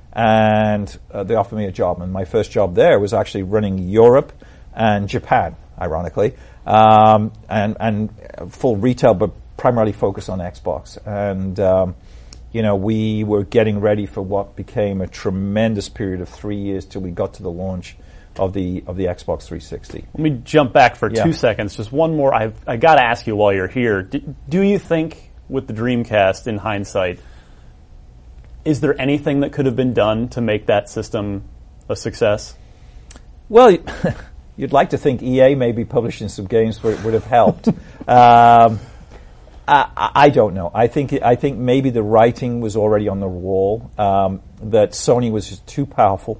and uh, they offered me a job. And my first job there was actually running Europe and Japan, ironically. Um, and, and full retail, but primarily focused on Xbox. And, um, you know, we were getting ready for what became a tremendous period of three years till we got to the launch of the of the Xbox three sixty. Let me jump back for yeah. two seconds. Just one more. I've, I got to ask you while you're here. Do, do you think, with the Dreamcast, in hindsight, is there anything that could have been done to make that system a success? Well, you'd like to think E A may be publishing some games where it would have helped. um, I, I don't know. I think I think maybe the writing was already on the wall, um, that Sony was just too powerful,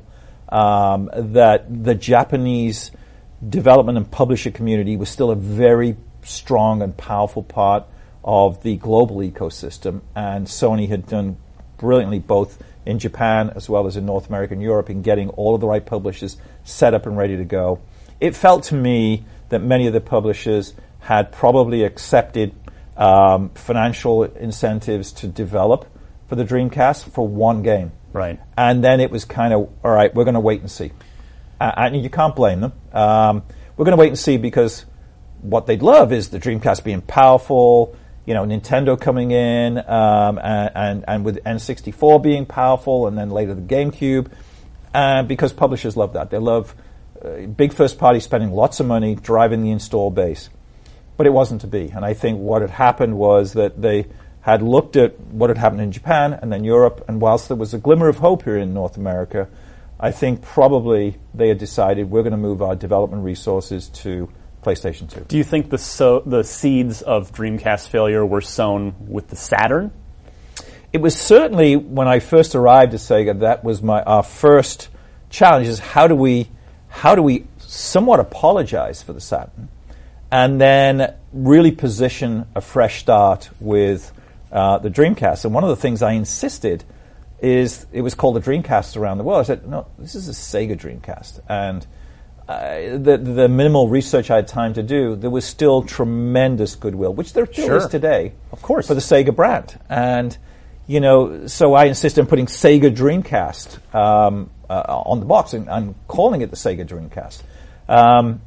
um, that the Japanese development and publisher community was still a very strong and powerful part of the global ecosystem, and Sony had done brilliantly both in Japan as well as in North America and Europe in getting all of the right publishers set up and ready to go. It felt to me that many of the publishers had probably accepted um, financial incentives to develop for the Dreamcast for one game. Right. And then it was kind of, all right, we're going to wait and see. Uh, and you can't blame them. Um, we're going to wait and see because what they'd love is the Dreamcast being powerful, you know, Nintendo coming in, um, and, and, and with N sixty-four being powerful, and then later the GameCube, uh, because publishers love that. They love uh, big first party spending lots of money, driving the install base. But it wasn't to be. And I think what had happened was that they had looked at what had happened in Japan and then Europe, and whilst there was a glimmer of hope here in North America, I think probably they had decided we're going to move our development resources to PlayStation two. Do you think the so, the seeds of Dreamcast failure were sown with the Saturn? It was certainly, when I first arrived at Sega, that was my our first challenge, is how do we how do we somewhat apologize for the Saturn and then really position a fresh start with uh, the Dreamcast. And one of the things I insisted is it was called the Dreamcast around the world. I said, no, this is a Sega Dreamcast. And uh, the, the minimal research I had time to do, there was still tremendous goodwill, which there still Sure. is today, Of course. for the Sega brand. And, you know, so I insisted on putting Sega Dreamcast um, uh, on the box and, and calling it the Sega Dreamcast. Um,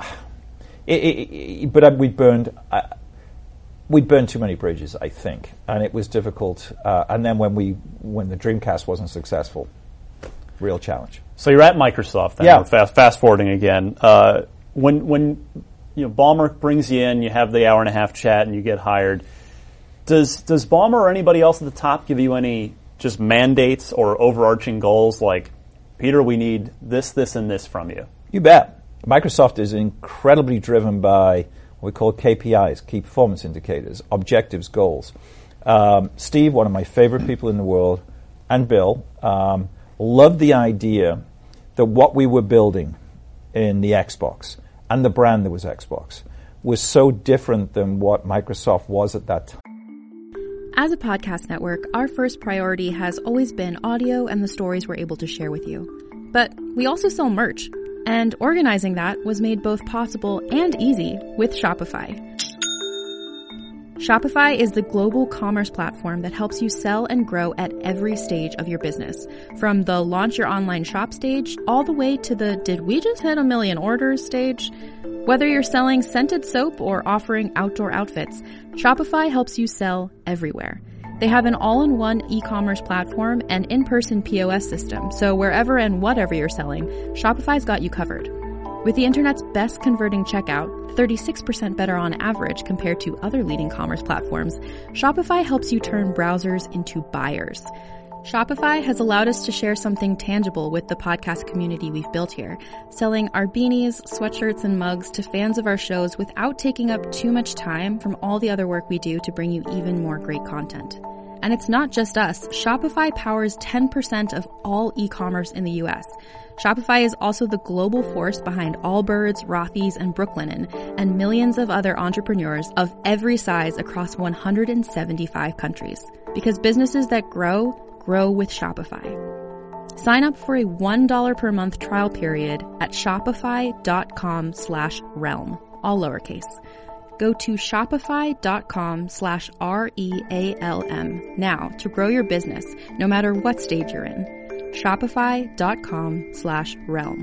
it, it, it, but we'd burned... Uh, We'd burned too many bridges, I think, and it was difficult. Uh, and then when we, when the Dreamcast wasn't successful, real challenge. So you're at Microsoft then. Yeah. We're fast, fast forwarding again. Uh, when when you know Ballmer brings you in, you have the hour and a half chat, and you get hired. Does does Ballmer or anybody else at the top give you any just mandates or overarching goals like, Peter, we need this, this, and this from you? You bet. Microsoft is incredibly driven by what we call K P Is, key performance indicators, objectives, goals. Um, Steve, one of my favorite people in the world, and Bill, um, loved the idea that what we were building in the Xbox and the brand that was Xbox was so different than what Microsoft was at that time. As a podcast network, our first priority has always been audio and the stories we're able to share with you. But we also sell merch. And organizing that was made both possible and easy with Shopify. Shopify is the global commerce platform that helps you sell and grow at every stage of your business. From the launch your online shop stage, all the way to the did we just hit a million orders stage? Whether you're selling scented soap or offering outdoor outfits, Shopify helps you sell everywhere. They have an all-in-one e-commerce platform and in-person P O S system, so wherever and whatever you're selling, Shopify's got you covered. With the internet's best converting checkout, thirty-six percent better on average compared to other leading commerce platforms, Shopify helps you turn browsers into buyers. Shopify has allowed us to share something tangible with the podcast community we've built here, selling our beanies, sweatshirts, and mugs to fans of our shows without taking up too much time from all the other work we do to bring you even more great content. And it's not just us. Shopify powers ten percent of all e-commerce in the U S. Shopify is also the global force behind Allbirds, Rothy's, and Brooklinen, and millions of other entrepreneurs of every size across one hundred seventy-five countries. Because businesses that grow, grow with Shopify. Sign up for a one dollar per month trial period at shopify.com slash realm, all lowercase. Go to shopify.com slash R-E-A-L-M now to grow your business, no matter what stage you're in. Shopify.com slash realm.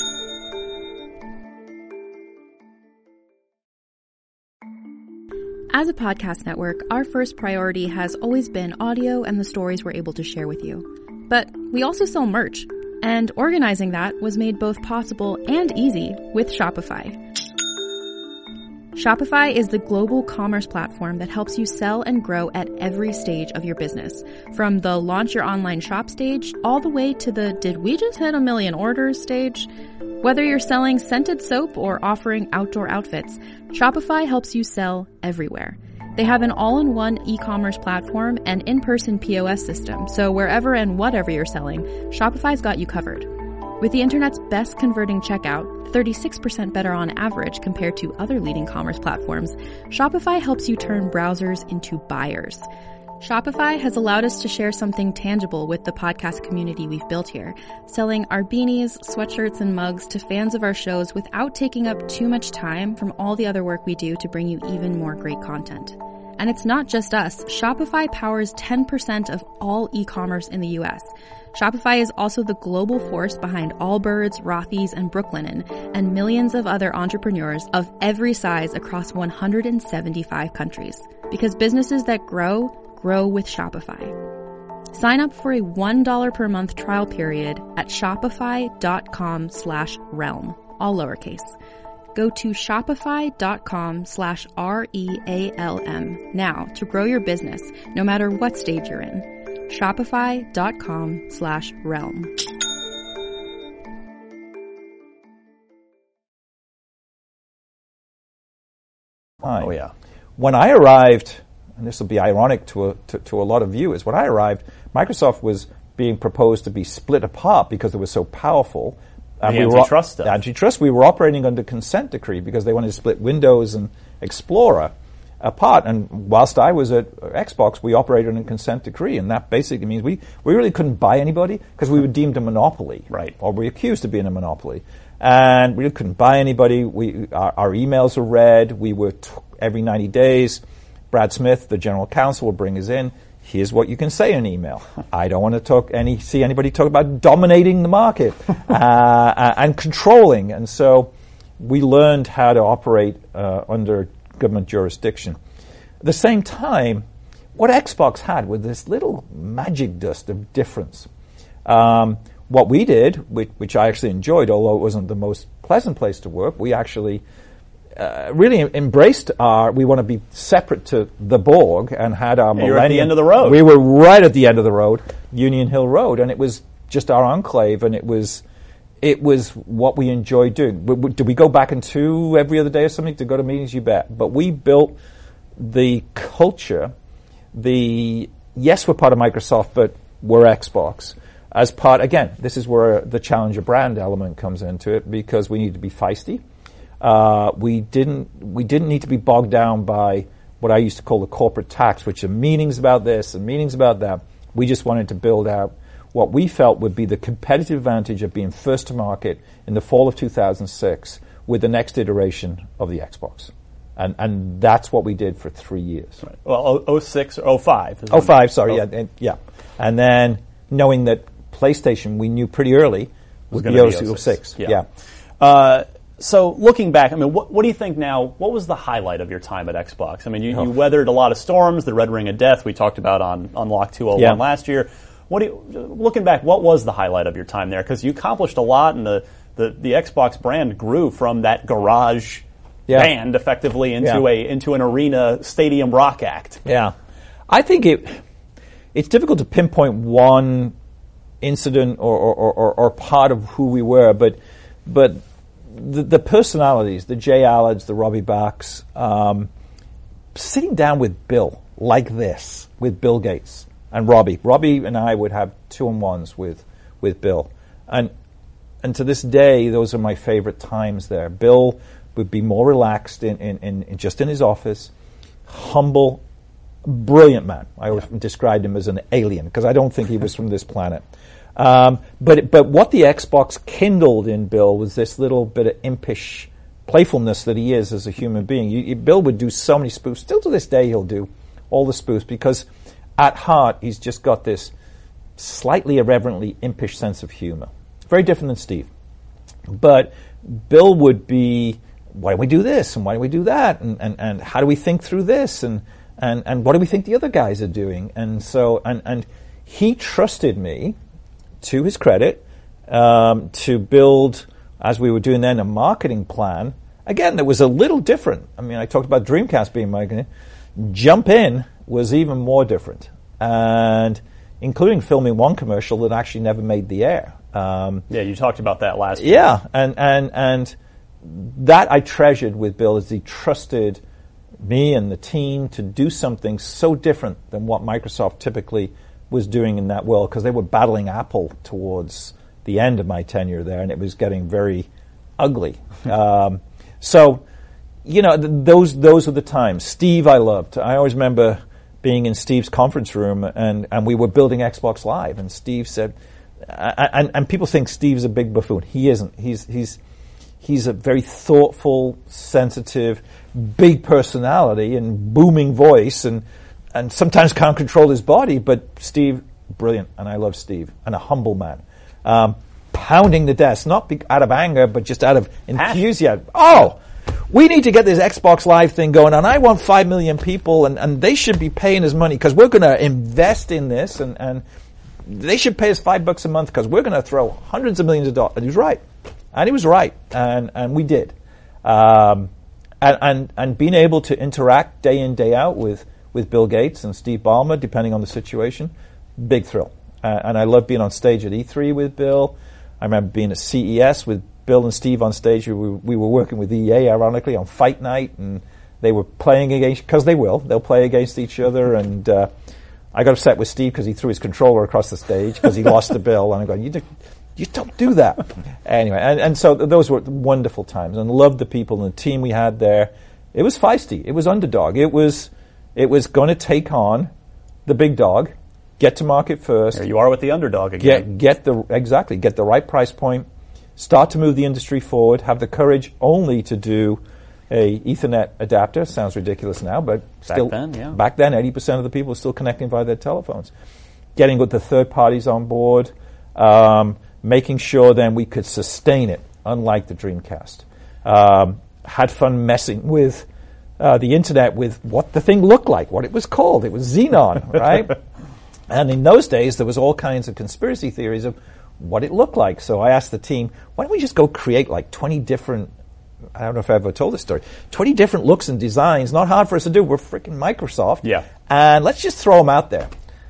As a podcast network, our first priority has always been audio and the stories we're able to share with you. But we also sell merch, and organizing that was made both possible and easy with Shopify. Shopify is the global commerce platform that helps you sell and grow at every stage of your business. From the launch your online shop stage, all the way to the did we just hit a million orders stage. Whether you're selling scented soap or offering outdoor outfits, Shopify helps you sell everywhere. They have an all-in-one e-commerce platform and in-person P O S system, so wherever and whatever you're selling, Shopify's got you covered. With the internet's best converting checkout, thirty-six percent better on average compared to other leading commerce platforms, Shopify helps you turn browsers into buyers. Shopify has allowed us to share something tangible with the podcast community we've built here, selling our beanies, sweatshirts, and mugs to fans of our shows without taking up too much time from all the other work we do to bring you even more great content. And it's not just us. Shopify powers ten percent of all e-commerce in the U S. Shopify is also the global force behind Allbirds, Rothy's, and Brooklinen, and millions of other entrepreneurs of every size across one hundred seventy-five countries. Because businesses that grow, grow with Shopify. Sign up for a one dollar per month trial period at shopify.com slash realm, all lowercase. Go to shopify.com slash R-E-A-L-M now to grow your business, no matter what stage you're in. Shopify.com slash realm. Oh, yeah. When I arrived, and this will be ironic to a, to, to a lot of viewers, when I arrived, Microsoft was being proposed to be split apart because it was so powerful. And the we antitrust were, stuff. Antitrust, we were operating under consent decree because they wanted to split Windows and Explorer apart. And whilst I was at Xbox, we operated under consent decree, and that basically means we, we really couldn't buy anybody because we were deemed a monopoly, right? Or we were accused of being a monopoly, and we couldn't buy anybody. We our, our emails were read. We were t- every ninety days. Brad Smith, the general counsel, will bring us in. Here's what you can say in an email. I don't want to talk any see anybody talk about dominating the market uh, and controlling. And so we learned how to operate uh, under government jurisdiction. At the same time, what Xbox had was this little magic dust of difference. Um, what we did, which, which I actually enjoyed, although it wasn't the most pleasant place to work, we actually Uh, really embraced our, we want to be separate to the Borg and had our yeah, millennium. You're at the end of the road. We were right at the end of the road, Union Hill Road, and it was just our enclave, and it was it was what we enjoyed doing. W- w- did we go back into every other day or something to go to meetings? You bet. But we built the culture, the, yes, we're part of Microsoft, but we're Xbox. As part, again, this is where the challenger brand element comes into it, because we need to be feisty. Uh, we didn't we didn't need to be bogged down by what I used to call the corporate tax, which are meetings about this and meetings about that. We just wanted to build out what we felt would be the competitive advantage of being first to market in the fall of two thousand six with the next iteration of the Xbox. And and that's what we did for three years. Right. Well, oh six or oh five. oh five, sorry, oh. yeah, and, yeah. And then knowing that PlayStation, we knew pretty early, would be oh six. Yeah. yeah. Uh, So looking back, I mean, what, what do you think now, what was the highlight of your time at Xbox? I mean, you, oh. you weathered a lot of storms, the Red Ring of Death we talked about on Unlock two oh one yeah. last year. What do you, looking back, what was the highlight of your time there? Because you accomplished a lot, and the, the, the Xbox brand grew from that garage yeah. band effectively into yeah. a into an arena stadium rock act. Yeah. I think it it's difficult to pinpoint one incident or, or, or, or part of who we were, but but The, the personalities, the Jay Allards, the Robbie Bachs, um, sitting down with Bill like this, with Bill Gates and Robbie. Robbie and I would have two-on-ones with with Bill. And and to this day, those are my favorite times there. Bill would be more relaxed in, in, in, in just in his office, humble, brilliant man. I always yeah. described him as an alien because I don't think he was from this planet. Um, but but what the Xbox kindled in Bill was this little bit of impish playfulness that he is as a human being. You, you, Bill would do so many spoofs. Still to this day, he'll do all the spoofs because at heart, he's just got this slightly irreverently impish sense of humor. Very different than Steve. But Bill would be, why don't we do this and why don't we do that? And, and, and how do we think through this? And, and, and what do we think the other guys are doing? And so, and, and he trusted me, to his credit, um, to build, as we were doing then, a marketing plan again, it was a little different. I mean, I talked about Dreamcast being my Jump In was even more different, and including filming one commercial that actually never made the air. Um, yeah, you talked about that last year. Yeah, and, and, and that I treasured with Bill, as he trusted me and the team to do something so different than what Microsoft typically was doing in that world, because they were battling Apple towards the end of my tenure there, and it was getting very ugly. um, so, you know, th- those those are the times. Steve I loved. I always remember being in Steve's conference room, and, and we were building Xbox Live, and Steve said, and, and people think Steve's a big buffoon. He isn't. He's he's he's a very thoughtful, sensitive, big personality and booming voice, and and sometimes can't control his body. But Steve, brilliant, and I love Steve, and a humble man, um, pounding the desk, not be, out of anger, but just out of enthusiasm. Oh, we need to get this Xbox Live thing going, and I want five million people, and, and they should be paying us money because we're going to invest in this, and, and they should pay us five bucks a month because we're going to throw hundreds of millions of dollars. And he was right, and he was right, and and we did, um, and and and being able to interact day in day out with with Bill Gates and Steve Ballmer, depending on the situation, big thrill, uh, and I love being on stage at E three with Bill. I remember being at C E S with Bill and Steve on stage. We, we were working with E A, ironically, on Fight Night, and they were playing against, because they will, they'll play against each other, and uh, I got upset with Steve because he threw his controller across the stage because he lost the bill, and I'm going, you, do, you don't do that. Anyway, and, and so th- those were wonderful times, and loved the people and the team we had there. It was feisty. It was underdog. It was, it was going to take on the big dog, get to market first. There you are with the underdog again. Get, get the, exactly, get the right price point, start to move the industry forward, have the courage only to do a Ethernet adapter. Sounds ridiculous now, but still, back then, yeah. back then, eighty percent of the people were still connecting via their telephones. Getting with the third parties on board, um, making sure then we could sustain it, unlike the Dreamcast. Um, had fun messing with uh, the internet, with what the thing looked like, what it was called. It was Xenon, right? And in those days, there was all kinds of conspiracy theories of what it looked like. So I asked the team, why don't we just go create like twenty different, I don't know if I ever told this story, twenty different looks and designs, not hard for us to do. We're freaking Microsoft. Yeah. And let's just throw them out there.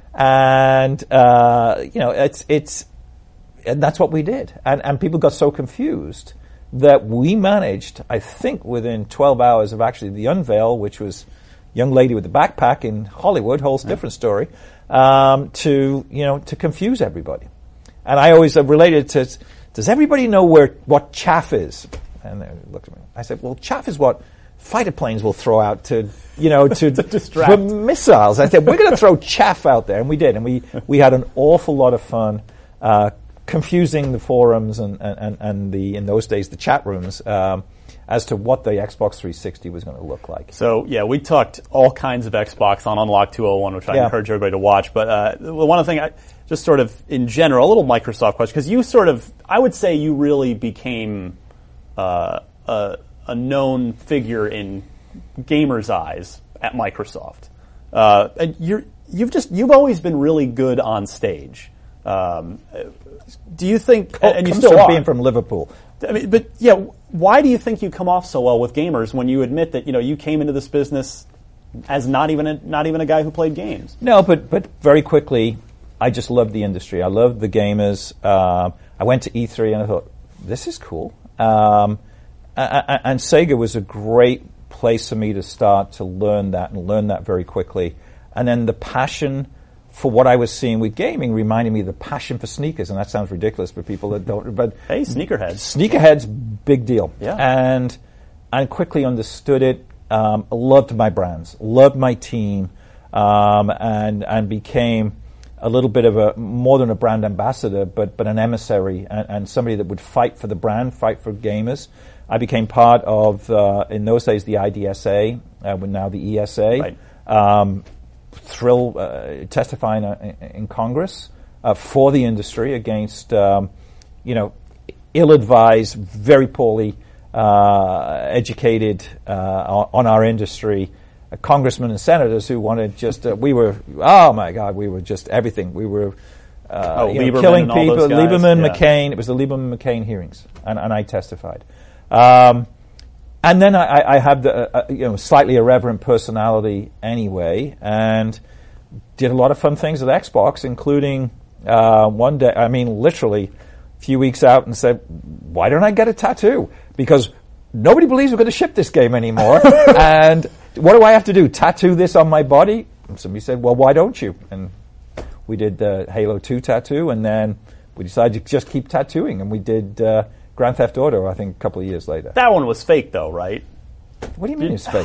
And, uh, you know, it's, it's, and that's what we did. And, and people got so confused that we managed, I think within twelve hours of actually the unveil, which was young lady with the backpack in Hollywood, whole different story, um, to, you know, to confuse everybody. And I always uh, related to, does everybody know where what chaff is? And they looked at me. I said, well, chaff is what fighter planes will throw out to, you know, to, to distract. For missiles. I said, we're going to throw chaff out there. And we did. And we, we had an awful lot of fun uh, confusing the forums and, and, and the, in those days, the chat rooms, um, as to what the Xbox three sixty was going to look like. So, yeah, we talked all kinds of Xbox on Unlock two oh one, which I yeah. encourage everybody to watch. But uh, one of the things, I, just sort of in general, a little Microsoft question, because you sort of, I would say you really became uh, a, a known figure in gamers' eyes at Microsoft. Uh, and you're, you've just, you've always been really good on stage. Um, do you think, Oh, and you comes still from are. being from Liverpool. I mean, but yeah, why do you think you come off so well with gamers when you admit that, you know, you came into this business as not even a, not even a guy who played games? No, but but very quickly, I just loved the industry. I loved the gamers. Uh, I went to E three and I thought, this is cool. Um, and, and Sega was a great place for me to start to learn that and learn that very quickly. And then the passion for what I was seeing with gaming reminded me of the passion for sneakers, and that sounds ridiculous for people that don't. But hey, sneakerheads, sneakerheads, big deal. Yeah, and and quickly understood it. Um, loved my brands, loved my team, um, and and became a little bit of a more than a brand ambassador, but but an emissary and, and somebody that would fight for the brand, fight for gamers. I became part of uh, in those days the I D S A, uh, now the E S A. Right. Um, thrill uh, testifying uh, in Congress uh, for the industry against, um, you know, ill-advised, very poorly uh, educated uh, on our industry uh, congressmen and senators who wanted just, uh, we were, oh my God, we were just everything. We were uh, oh, you know, Lieberman killing and all people. those guys. Lieberman, yeah. McCain, it was the Lieberman-McCain hearings, and, and I testified. Um, and then I, I have the uh, you know slightly irreverent personality anyway, and did a lot of fun things at Xbox, including uh, one day. I mean, literally, a few weeks out, and said, "Why don't I get a tattoo?" Because nobody believes we're going to ship this game anymore, and what do I have to do? Tattoo this on my body? And somebody said, "Well, why don't you?" And we did the Halo two tattoo, and then we decided to just keep tattooing, and we did uh, Grand Theft Auto, I think, a couple of years later. That one was fake, though, right? What do you mean You- it's fake?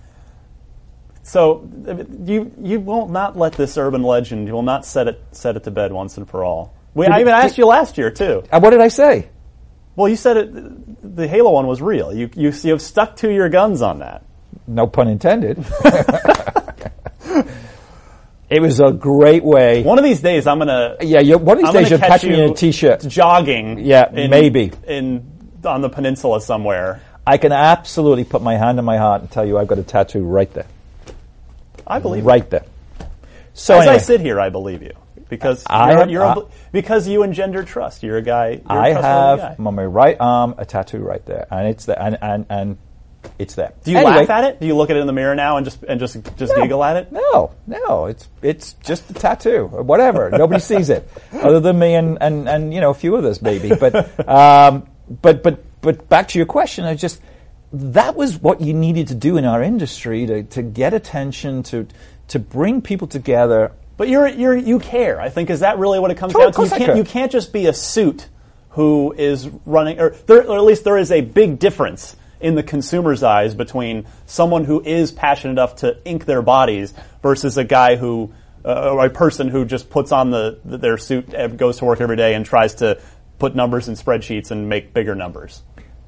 So you you will not let this urban legend, you will not set it set it to bed once and for all. We, Did I it- even asked did- you last year, too. And what did I say? Well, you said it, the Halo one was real. You, you, you have stuck to your guns on that. No pun intended. It was a great way. One of these days, I'm going to... Yeah, you, one of these I'm days gonna you'll catch catch me in you a T-shirt. jogging. Yeah, in, maybe. in on the peninsula somewhere. I can absolutely put my hand on my heart and tell you I've got a tattoo right there. I believe Right it. there. So As anyway, I sit here, I believe you. Because I you're, have- you're a, I- because you engender trust. You're a guy. You're I a trustworthy have guy. on my right arm a tattoo right there, and it's there, and, and, and it's there. Do you Anyway, laugh at it? Do you look at it in the mirror now and just and just just No. giggle at it? No, no, it's it's just a tattoo or whatever. Nobody sees it other than me and, and, and you know a few others maybe. But um, but but but back to your question, I just that was what you needed to do in our industry to to get attention, to to bring people together. But you're you're you care. I think is that really what it comes Sure, down of to? You course I can't care. you can't just be a suit who is running, or, there, or at least there is a big difference in the consumer's eyes between someone who is passionate enough to ink their bodies versus a guy who, uh, or a person who just puts on the, the their suit and goes to work every day and tries to put numbers in spreadsheets and make bigger numbers.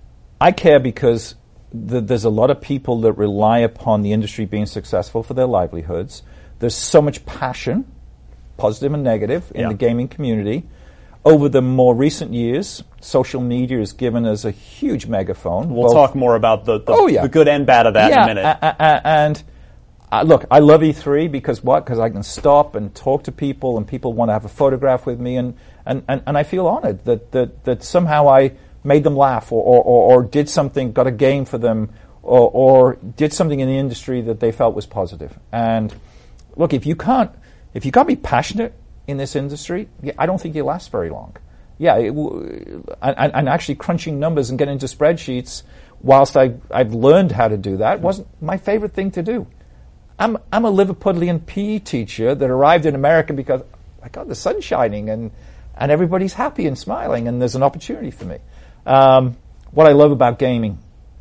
I care because th- there's a lot of people that rely upon the industry being successful for their livelihoods. There's so much passion, positive and negative, in Yeah. the gaming community. Over the more recent years, social media has given us a huge megaphone. We'll both- talk more about the the, Oh, yeah. the good and bad of that yeah, in a minute. a- a- a- and uh, look, I love E three because what? Because I can stop and talk to people, and people want to have a photograph with me, and, and, and, and I feel honored that, that, that somehow I made them laugh, or, or, or, or did something, got a game for them, or, or did something in the industry that they felt was positive. And look, if you can't, if you can't be passionate in this industry, yeah, I don't think you last very long. Yeah, it w- and, and actually crunching numbers and getting into spreadsheets, whilst I, I've learned how to do that, wasn't my favorite thing to do. I'm, I'm a Liverpudlian P E teacher that arrived in America because, my God, the sun's shining and, and everybody's happy and smiling and there's an opportunity for me. Um, what I love about gaming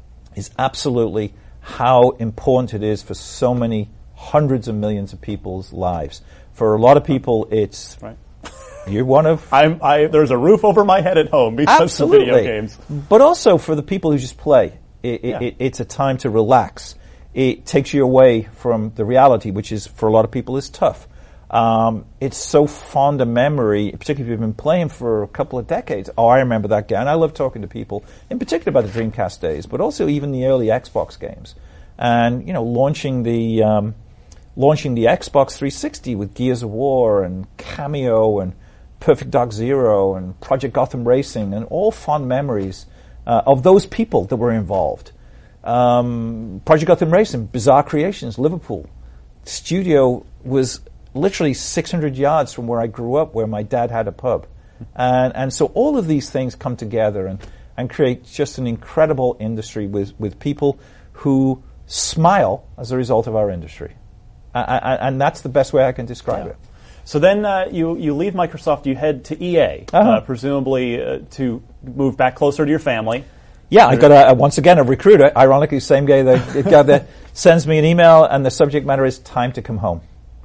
is absolutely how important it is for so many hundreds of millions of people's lives. For a lot of people, it's Right. you're one of I'm, I, there's a roof over my head at home because absolutely of video games. but also for the people who just play. It, it, Yeah. it, it's a time to relax. It takes you away from the reality, which is for a lot of people is tough. Um, it's so fond a memory, particularly if you've been playing for a couple of decades. Oh, I remember that game. I love talking to people, in particular about the Dreamcast days, but also even the early Xbox games. And, you know, launching the um, launching the Xbox three sixty with Gears of War and Cameo and Perfect Dark Zero and Project Gotham Racing, and all fond memories uh, of those people that were involved. Um, Project Gotham Racing, Bizarre Creations, Liverpool. Studio was literally six hundred yards from where I grew up, where my dad had a pub. And, and so all of these things come together and, and create just an incredible industry with, with people who smile as a result of our industry. I, I, and that's the best way I can describe Yeah. it. So then uh, you, you leave Microsoft, you head to E A, Uh-huh. uh, presumably uh, to move back closer to your family. Yeah, I got a, a, once again a recruiter, ironically the same guy that, guy that sends me an email and the subject matter is time to come home.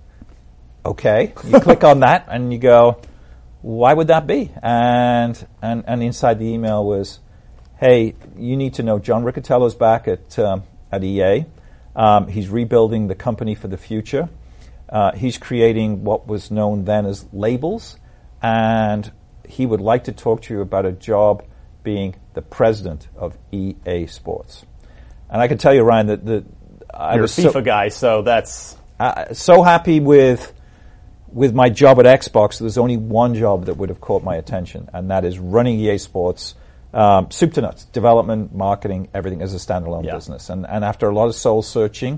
Okay, you click on that and you go, why would that be? And, and, and inside the email was, hey, you need to know John Riccatello's back at, um, at E A. Um, he's rebuilding the company for the future. Uh, he's creating what was known then as labels, and he would like to talk to you about a job being the president of E A Sports. And I can tell you, Ryan, that, that I You're a was FIFA so, guy, so that's... uh, so happy with with my job at Xbox. There's only one job that would have caught my attention, and that is running E A Sports um, soup to nuts, development, marketing, everything as a standalone yeah. business. And, and after a lot of soul searching,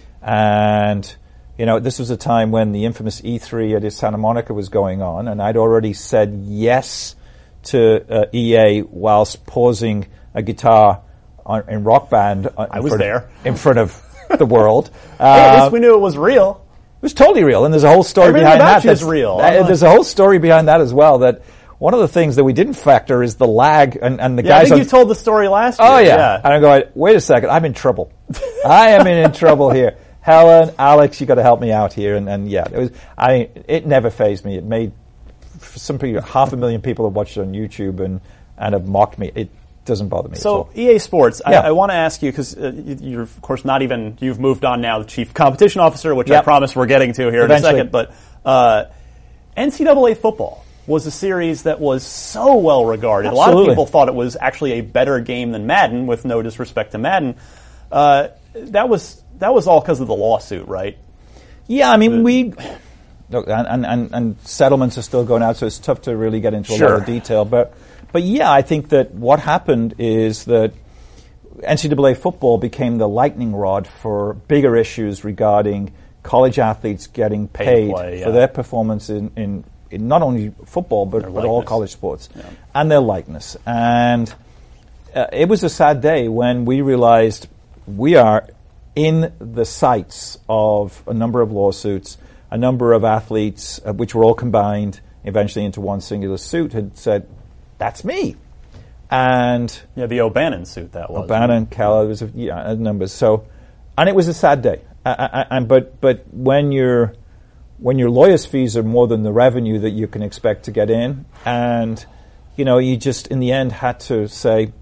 and you know, this was a time when the infamous E three at Santa Monica was going on, and I'd already said yes to uh, E A whilst pausing a guitar on, in Rock Band. Uh, I was there. Of, in front of the world. Hey, at uh, least we knew it was real. It was totally real, and there's a whole story Everything behind about that. you is That's real. Uh, there's a whole story behind that as well. That one of the things that we didn't factor is the lag, and, and the Yeah, I guys. think on, you told the story last year. Oh yeah. yeah. And I'm going, wait a second, I'm in trouble. I am in, in trouble here. Helen, Alex, you got to help me out here. And, and yeah, it was. I it never fazed me. It made some people, half a million people have watched it on YouTube and and have mocked me. It doesn't bother me so at all. E A Sports, Yeah. I, I want to ask you, because uh, you're of course not even, you've moved on now to Chief Competition Officer, which Yep. I promise we're getting to here Eventually. in a second, but uh, N C double A football was a series that was so well regarded. A lot of Absolutely. people thought it was actually a better game than Madden, with no disrespect to Madden. Uh, that was that was all because of the lawsuit, right? Yeah, I mean, we look, and, and and settlements are still going out, so it's tough to really get into a Sure. lot of detail. But but yeah, I think that what happened is that N C double A football became the lightning rod for bigger issues regarding college athletes getting Pay to paid play, yeah. for their performance in, in, in not only football but, Their but all likeness. college sports Yeah. and their likeness. And uh, it was a sad day when we realized we are in the sights of a number of lawsuits. A number of athletes, uh, which were all combined eventually into one singular suit, had said, "That's me." And Yeah, the O'Bannon suit that was. O'Bannon, Keller, there was a, yeah, a number. So, and it was a sad day. I, I, and but but when your when your lawyers' fees are more than the revenue that you can expect to get in, and you know, you just in the end had to say,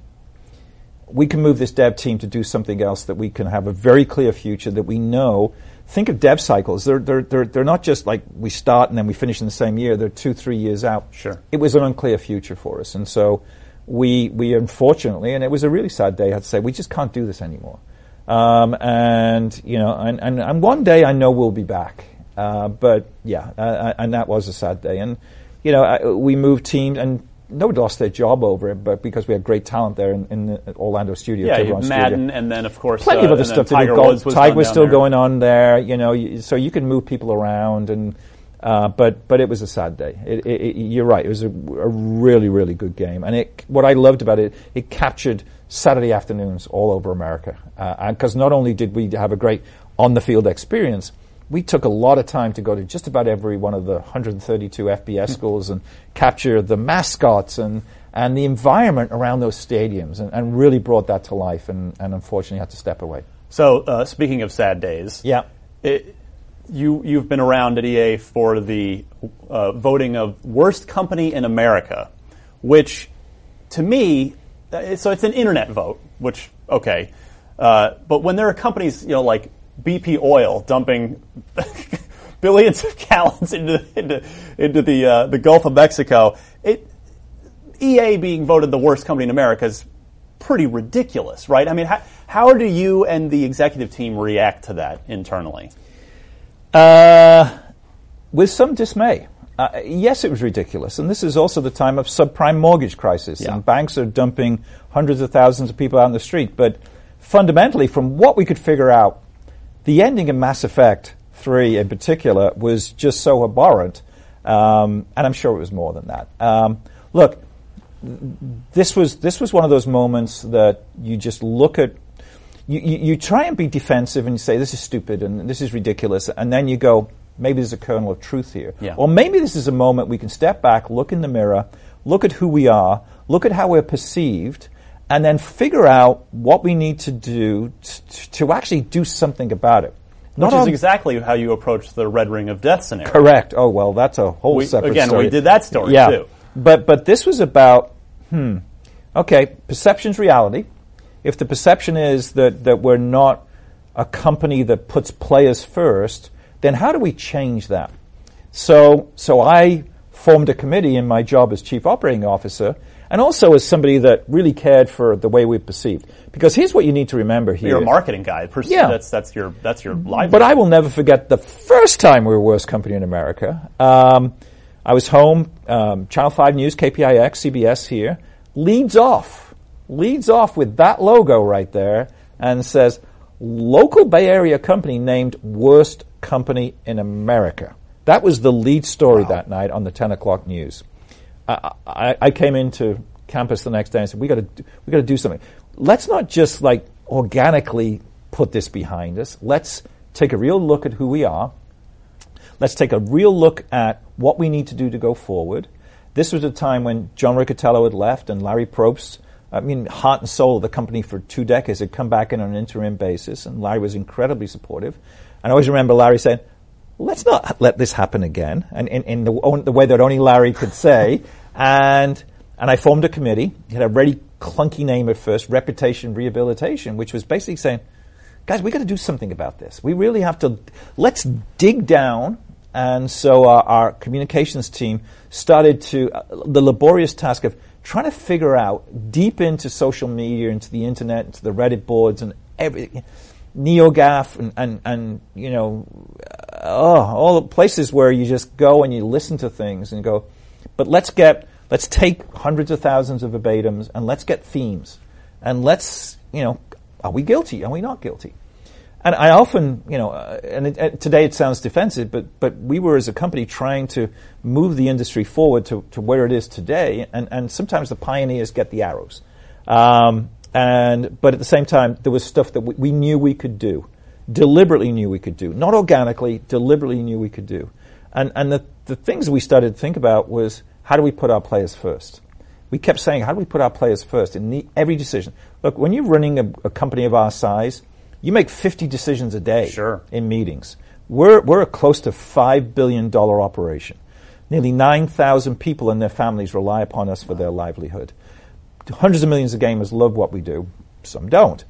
we can move this dev team to do something else that we can have a very clear future that we know. Think of dev cycles. They're, they're, they're, they're not just like we start and then we finish in the same year. They're two, three years out. Sure. It was an unclear future for us. And so we, we unfortunately, and it was a really sad day, I had to say, we just can't do this anymore. Um, and, you know, and, and, and one day I know we'll be back. Uh, but yeah, uh, and that was a sad day. And, you know, I, we moved teams and nobody lost their job over it, but because we had great talent there in, in the Orlando studio. Yeah, you Tiburon Madden, studio. and then of course Plenty uh, of other and stuff to Tiger do. Woods was, Tiger done was down still there. going on there, you know, you, so you can move people around, and uh, but but it was a sad day. It, it, it, you're right, it was a, a really really good game, and it what I loved about it, it captured Saturday afternoons all over America, because uh, not only did we have a great on the field experience, we took a lot of time to go to just about every one of the one hundred thirty-two F B S schools and capture the mascots and and the environment around those stadiums, and, and really brought that to life, and, and unfortunately had to step away. So, uh, speaking of sad days, Yeah. it, you, you've been around at E A for the uh, voting of worst company in America, which, to me, uh, so it's an internet vote, which, okay, uh, but when there are companies, you know, like B P Oil dumping billions of gallons into into, into the uh, the Gulf of Mexico, it E A being voted the worst company in America is pretty ridiculous, right? I mean, how, how do you and the executive team react to that internally? Uh, with some dismay. Uh, yes, it was ridiculous. And this is also the time of subprime mortgage crisis. Yeah. And banks are dumping hundreds of thousands of people out in the street. But fundamentally, from what we could figure out, the ending of Mass Effect three in particular was just so abhorrent. Um, and I'm sure it was more than that. Um, look, This was this was one of those moments that you just look at, you, you, you try and be defensive and you say, this is stupid and this is ridiculous, and then you go, maybe there's a kernel of truth here. Yeah. Or maybe this is a moment we can step back, look in the mirror, look at who we are, look at how we're perceived, and then figure out what we need to do t- to actually do something about it. Which Not is on- exactly how you approach the Red Ring of Death scenario. Correct. Oh, well, that's a whole We- separate again, story. we did that story, yeah. too. But but this was about, hmm, okay, perception's reality. If the perception is that, that we're not a company that puts players first, then how do we change that? So so I formed a committee in my job as Chief Operating Officer, and also as somebody that really cared for the way we're perceived. Because here's what you need to remember here. You're a marketing guy. Pers- Yeah. That's, that's your, that's your livelihood. But I will never forget the first time we were worst company in America. Um, I was home, um, Channel five News, K P I X, C B S here, leads off, leads off with that logo right there and says, local Bay Area company named worst company in America. That was the lead story wow. that night on the ten o'clock news. I, I, I came into campus the next day and said, we got to we got to do something. Let's not just like organically put this behind us. Let's take a real look at who we are. Let's take a real look at what we need to do to go forward. This was a time when John Riccitiello had left and Larry Probst, I mean, heart and soul of the company for two decades, had come back in on an interim basis, and Larry was incredibly supportive. And I always remember Larry saying, let's not let this happen again, and in, in the, the way that only Larry could say. And and I formed a committee. It had a very clunky name at first, Reputation Rehabilitation, which was basically saying, guys, we got to do something about this. We really have to, let's dig down. And so our, our communications team started to, uh, the laborious task of trying to figure out deep into social media, into the internet, into the Reddit boards and everything, NeoGAF and, and, and you know, uh, oh, all the places where you just go and you listen to things and go, but let's get, let's take hundreds of thousands of verbatims and let's get themes. And let's, you know, are we guilty? Are we not guilty? And I often, you know, uh, and it, uh, today it sounds defensive, but but we were as a company trying to move the industry forward to, to where it is today, and, and sometimes the pioneers get the arrows. Um, and but at the same time, there was stuff that we, we knew we could do, deliberately knew we could do, not organically, deliberately knew we could do. And and the the things we started to think about was, how do we put our players first? We kept saying, how do we put our players first in the, every decision? Look, when you're running a, a company of our size, you make fifty decisions a day sure. in meetings. We're we're a close to five billion dollars operation. Nearly nine thousand people and their families rely upon us for their livelihood. Hundreds of millions of gamers love what we do. Some don't.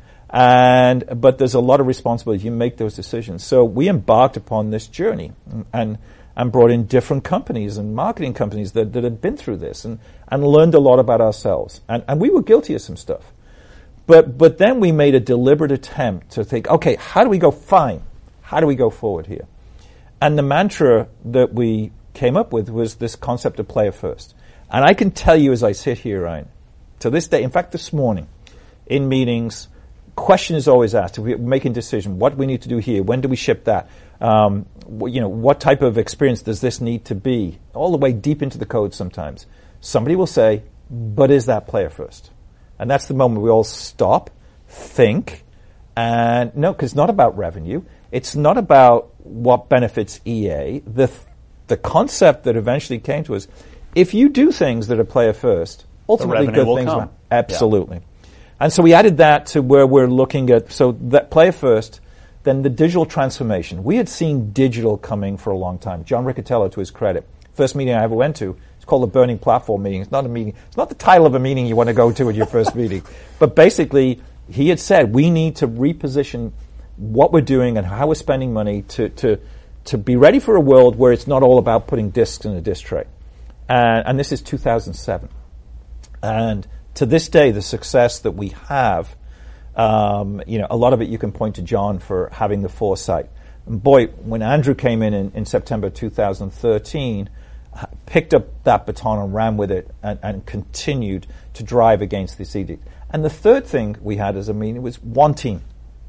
And but there's a lot of responsibility. You make those decisions. So we embarked upon this journey and and brought in different companies and marketing companies that, that had been through this and, and learned a lot about ourselves. And, and we were guilty of some stuff. But but then we made a deliberate attempt to think, okay, how do we go fine? How do we go forward here? And the mantra that we came up with was this concept of player first. And I can tell you as I sit here, Ryan, to this day, in fact, this morning, in meetings, question is always asked. If we're making a decision, what do we need to do here? When do we ship that? Um, you know, what type of experience does this need to be? All the way deep into the code sometimes. Somebody will say, but is that player first? And that's the moment we all stop, think, and no, because it's not about revenue. It's not about what benefits E A. The the concept that eventually came to us, if you do things that are player first, ultimately good will things come. will absolutely. Yeah. And so we added that to where we're looking at, so that player first, then the digital transformation. We had seen digital coming for a long time. John Riccitiello, to his credit, first meeting I ever went to, called the Burning Platform meeting. It's not a meeting. It's not the title of a meeting you want to go to at your first meeting. But basically, he had said we need to reposition what we're doing and how we're spending money to to to be ready for a world where it's not all about putting discs in a disc tray. And, and this is two thousand seven. And to this day, the success that we have, um, you know, a lot of it you can point to John for having the foresight. And boy, when Andrew came in in, in September two thousand thirteen, picked up that baton and ran with it and, and continued to drive against this edict. And the third thing we had as a meeting was one team.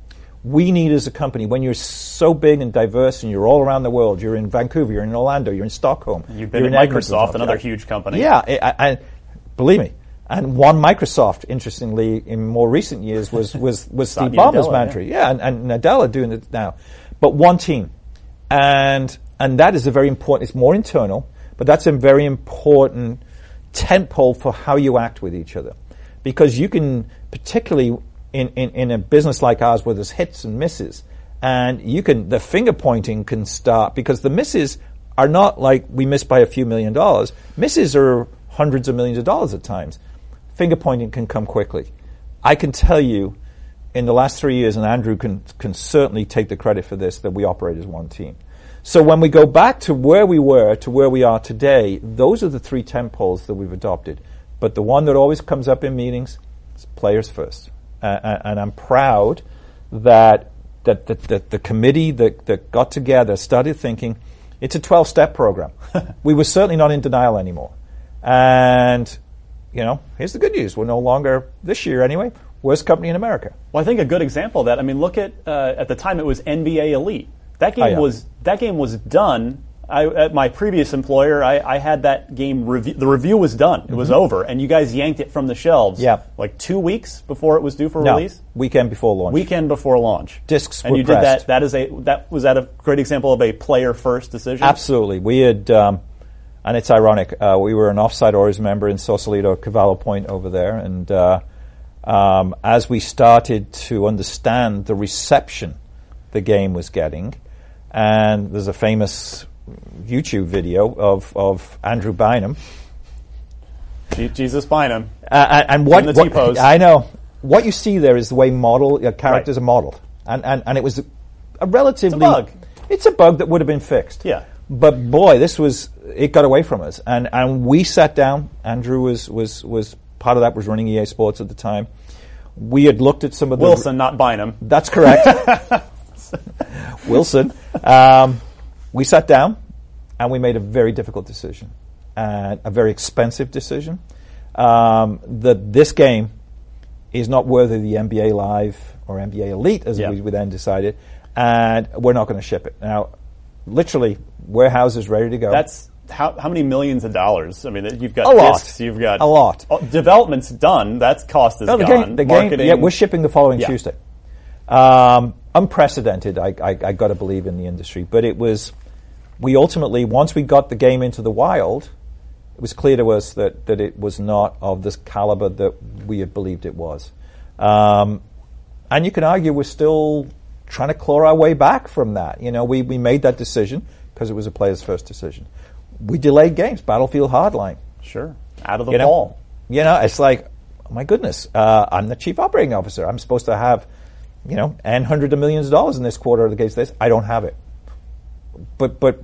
We need as a company, when you're so big and diverse and you're all around the world, you're in Vancouver, you're in Orlando, you're in Stockholm. You've been in Microsoft, another huge company. Yeah, and believe me. And one Microsoft, interestingly, in more recent years was was, was Steve Ballmer's mantra. Yeah, yeah and, and Nadella doing it now. But one team. And and that is a very important, it's more internal, but that's a very important tentpole for how you act with each other. Because you can, particularly in, in, in a business like ours where there's hits and misses, and you can, the finger pointing can start, because the misses are not like we missed by a few million dollars. Misses are hundreds of millions of dollars at times. Finger pointing can come quickly. I can tell you, in the last three years, and Andrew can, can certainly take the credit for this, that we operate as one team. So when we go back to where we were to where we are today, those are the three tentpoles that we've adopted. But the one that always comes up in meetings is players first. Uh, and I'm proud that that, that, that the committee that, that got together started thinking, it's a twelve-step program. We were certainly not in denial anymore. And you know, here's the good news. We're no longer, this year anyway, worst company in America. Well, I think a good example of that, I mean, look at, uh, at the time it was N B A Elite. That game oh, yeah. was that game was done. I, at my previous employer, I, I had that game review. The review was done. It mm-hmm. was over, and you guys yanked it from the shelves. Yeah. like two weeks before it was due for no, release. Weekend before launch. Weekend before launch. Discs and were you pressed. did that. That is a that was that a great example of a player first decision. Absolutely, we had, um, and it's ironic. Uh, we were an Offside Orioles member in Sausalito, Cavallo Point over there, and uh, um, as we started to understand the reception the game was getting. And there's a famous YouTube video of, of Andrew Bynum. Jesus Bynum. Uh, and what, in the what T-pose. I know. What you see there is the way model uh, characters right. are modeled. And, and, and it was a, a relatively... It's a bug. It's a bug that would have been fixed. Yeah. But boy, this was... It got away from us. And, and we sat down. Andrew was, was, was... Part of that was running E A Sports at the time. We had looked at some of the... Wilson, not Bynum. That's correct. Wilson. Um, we sat down and we made a very difficult decision, and a very expensive decision. Um, that this game is not worthy of the N B A Live or N B A Elite, as yeah. we, we then decided, and we're not going to ship it. Now, literally, warehouses ready to go. That's how how many millions of dollars? I mean, you've got a lot. discs, you've got a lot. Oh, development's done. That's cost is no, the gone. Game, the Marketing. game, yeah, we're shipping the following yeah. Tuesday. Um, unprecedented, I, I, I got to believe in the industry, but it was. We ultimately, once we got the game into the wild, it was clear to us that, that it was not of this caliber that we had believed it was. Um, and you can argue we're still trying to claw our way back from that. You know, we, we made that decision because it was a player's first decision. We delayed games, Battlefield Hardline. Sure, out of the you ball. Know, you know, it's like, oh my goodness, uh, I'm the chief operating officer. I'm supposed to have, you know, and hundreds of millions of dollars in this quarter against this. I don't have it. But but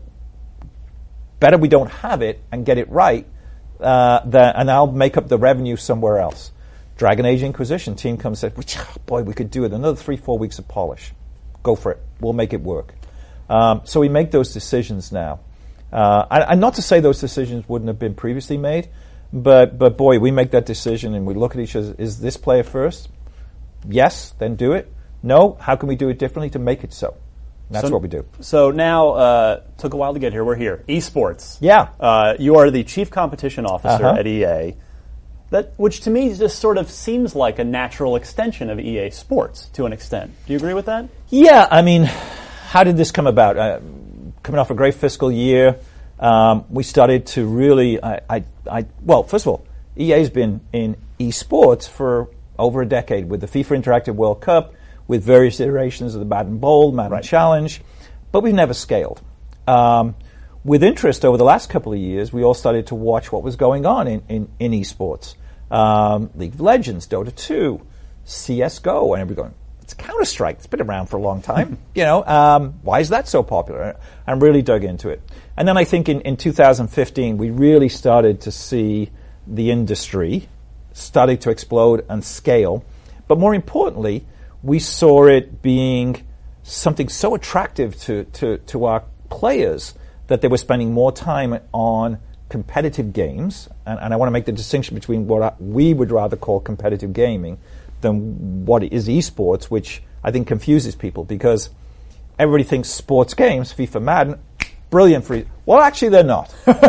better we don't have it and get it right, uh, than, and I'll make up the revenue somewhere else. Dragon Age Inquisition team comes and said, boy, we could do it. Another three, four weeks of polish. Go for it. We'll make it work. Um, so we make those decisions now. Uh, and, and not to say those decisions wouldn't have been previously made, but but boy, we make that decision and we look at each other. Is this player first? Yes, then do it. No, how can we do it differently to make it so? That's so, what we do. So now, uh, took a while to get here. We're here. Esports. Yeah. Uh, you are the chief competition officer uh-huh. at E A. That, which to me just sort of seems like a natural extension of E A Sports to an extent. Do you agree with that? Yeah. I mean, how did this come about? Uh, coming off a great fiscal year, um, we started to really. I, I, I. Well, first of all, E A's been in esports for over a decade with the FIFA Interactive World Cup, with various iterations of the Madden Bowl, Madden right. Challenge, but we've never scaled. Um, with interest over the last couple of years, we all started to watch what was going on in, in, in esports. Um, League of Legends, Dota two, C S G O, and everybody going, it's Counter-Strike, it's been around for a long time. you know, um, why is that so popular? And really dug into it. And then I think in, in two thousand fifteen, we really started to see the industry starting to explode and scale. But more importantly, we saw it being something so attractive to, to, to our players that they were spending more time on competitive games. And, and I want to make the distinction between what I, we would rather call competitive gaming than what is esports, which I think confuses people because everybody thinks sports games, FIFA, Madden, brilliant for. Well, actually, they're not.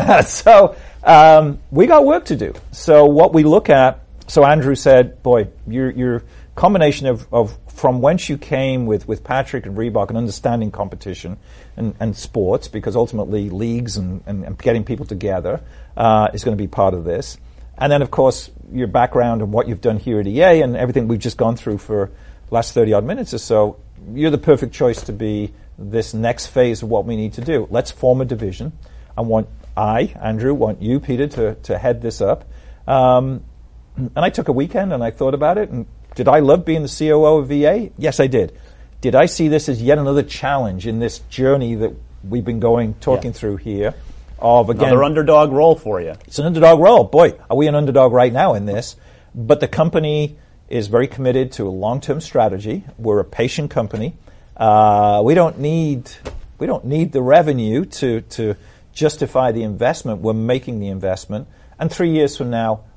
so um, we got work to do. So what we look at. So Andrew said, "Boy, your your combination of, of from whence you came with, with Patrick and Reebok and understanding competition and, and sports, because ultimately leagues and, and, and getting people together uh, is going to be part of this. And then, of course, your background and what you've done here at E A and everything we've just gone through for the last thirty-odd minutes or so, you're the perfect choice to be this next phase of what we need to do. Let's form a division. I want I, Andrew, want you, Peter, to, to head this up. Um, and I took a weekend and I thought about it. And did I love being the C O O of E A? Yes, I did. Did I see this as yet another challenge in this journey that we've been going, talking yeah. through here? Of again, another underdog role for you. It's an underdog role. Boy, are we an underdog right now in this? But the company is very committed to a long-term strategy. We're a patient company. Uh, we don't need we don't need the revenue to to justify the investment. We're making the investment, and three years from now,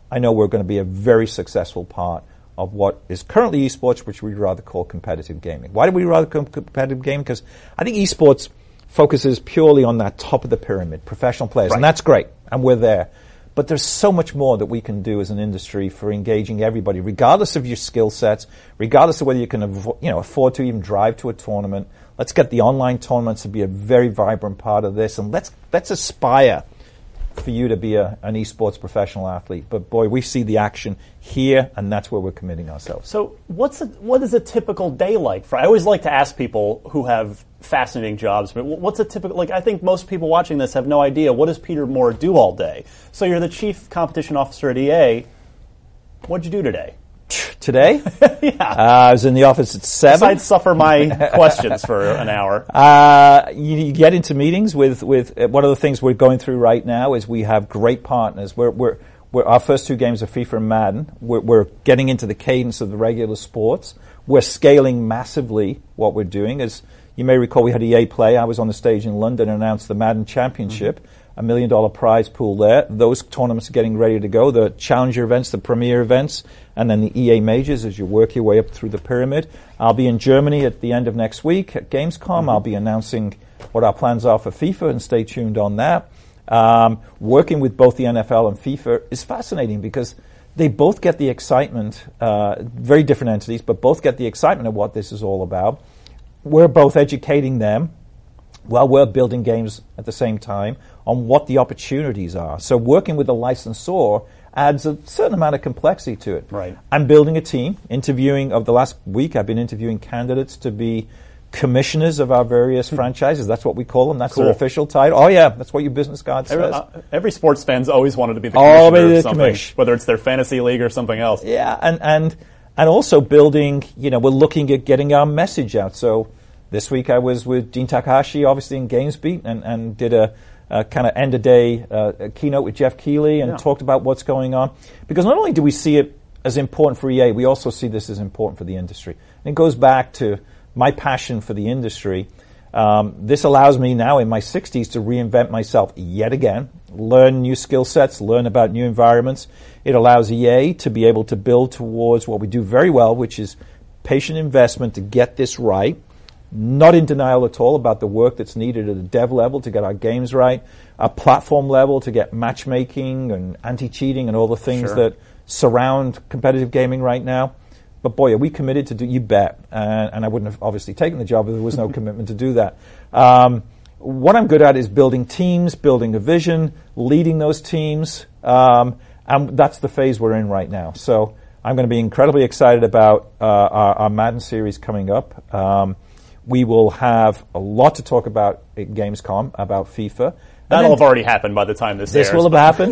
I know we're going to be a very successful part of what is currently esports, which we'd rather call competitive gaming. Why do we rather call competitive gaming? Because I think esports focuses purely on that top of the pyramid, professional players, right. and that's great, and we're there. But there's so much more that we can do as an industry for engaging everybody, regardless of your skill sets, regardless of whether you can avo- you know, afford to even drive to a tournament. Let's get the online tournaments to be a very vibrant part of this, and let's let's aspire for you to be a, an esports professional athlete. But boy, we see the action here, and that's where we're committing ourselves. So what's a, what is a typical day like? For I always like to ask people who have fascinating jobs, but what's a typical, like I think most people watching this have no idea, what does Peter Moore do all day? So you're the chief competition officer at E A. What'd you do today? Today? yeah. Uh, I was in the office at seven. Besides suffer my questions for an hour. Uh, you, you get into meetings with, with uh, one of the things we're going through right now is we have great partners. We're, we're, we're our first two games are FIFA and Madden. We're, we're getting into the cadence of the regular sports. We're scaling massively what we're doing. As you may recall, we had E A Play. I was on the stage in London and announced the Madden Championship. Mm-hmm. A million dollar prize pool there. Those tournaments are getting ready to go. The challenger events, the premier events, and then the E A majors as you work your way up through the pyramid. I'll be in Germany at the end of next week at Gamescom. Mm-hmm. I'll be announcing what our plans are for FIFA, and stay tuned on that. Um, working with both the N F L and FIFA is fascinating because they both get the excitement, uh, very different entities, but both get the excitement of what this is all about. We're both educating them while we're building games at the same time on what the opportunities are. So working with the licensor adds a certain amount of complexity to it. Right. I'm building a team, interviewing, over the last week, I've been interviewing candidates to be commissioners of our various franchises. That's what we call them. That's cool. their official title. Oh, yeah, that's what your business card says. Every, uh, every sports fan's always wanted to be the Oh, commissioner the of something, commish. whether it's their fantasy league or something else. Yeah, and, and, and also building, you know, we're looking at getting our message out. So this week I was with Dean Takahashi, obviously in GamesBeat, and, and did a, a kind of end-of-day uh, keynote with Jeff Keighley and yeah. talked about what's going on. Because not only do we see it as important for E A, we also see this as important for the industry. And it goes back to my passion for the industry. Um, this allows me now in my sixties to reinvent myself yet again, learn new skill sets, learn about new environments. It allows E A to be able to build towards what we do very well, which is patient investment to get this right. Not in denial at all about the work that's needed at the dev level to get our games right, our platform level to get matchmaking and anti-cheating and all the things Sure. that surround competitive gaming right now. But boy, are we committed to do, you bet. And, and I wouldn't have obviously taken the job if there was no commitment to do that. Um, what I'm good at is building teams, building a vision, leading those teams. Um, and that's the phase we're in right now. So I'm going to be incredibly excited about uh, our, our Madden series coming up. Um, We will have a lot to talk about at Gamescom, about FIFA. That'll have already happened by the time this This airs. will have happened.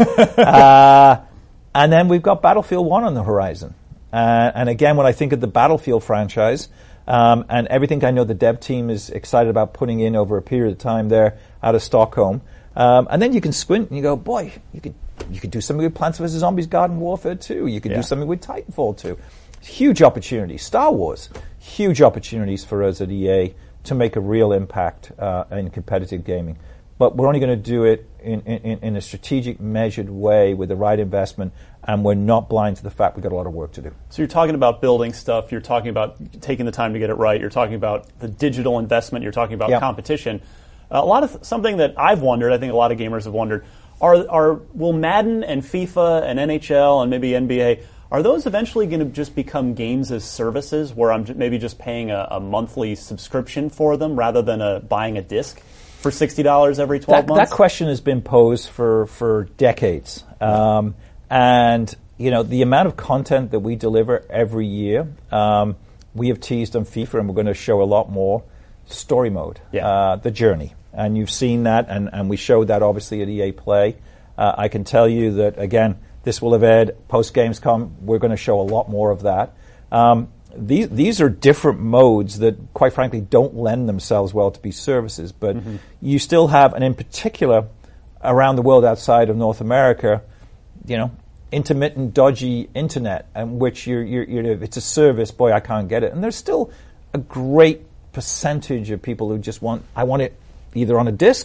uh, and then we've got Battlefield one on the horizon. Uh, and again, when I think of the Battlefield franchise, um, and everything I know the dev team is excited about putting in over a period of time there out of Stockholm, um, and then you can squint and you go, boy, you could you could do something with Plants versus. Zombies Garden Warfare two. You could yeah. do something with Titanfall two. Huge opportunities. Star Wars. Huge opportunities for us at E A to make a real impact uh, in competitive gaming. But we're only going to do it in, in, in a strategic, measured way with the right investment, and we're not blind to the fact we've got a lot of work to do. So you're talking about building stuff, you're talking about taking the time to get it right, you're talking about the digital investment, you're talking about yep. competition. Uh, a lot of th- something that I've wondered, I think a lot of gamers have wondered, are are will Madden and FIFA and N H L and maybe N B A, are those eventually going to just become games as services where I'm j- maybe just paying a, a monthly subscription for them rather than a, buying a disc for sixty dollars every twelve that, months? That question has been posed for, for decades. Um, and, you know, the amount of content that we deliver every year, um, we have teased on FIFA, and we're going to show a lot more, story mode, yeah. uh, the journey. And you've seen that, and, and we showed that obviously at E A Play. Uh, I can tell you that, again, this will have aired post-Gamescom. We're going to show a lot more of that. Um, these these are different modes that, quite frankly, don't lend themselves well to be services. But mm-hmm. you still have, and in particular, around the world outside of North America, you know, intermittent, dodgy internet, and which you're, you're, you're, if it's a service, boy, I can't get it. And there's still a great percentage of people who just want, I want it either on a disc,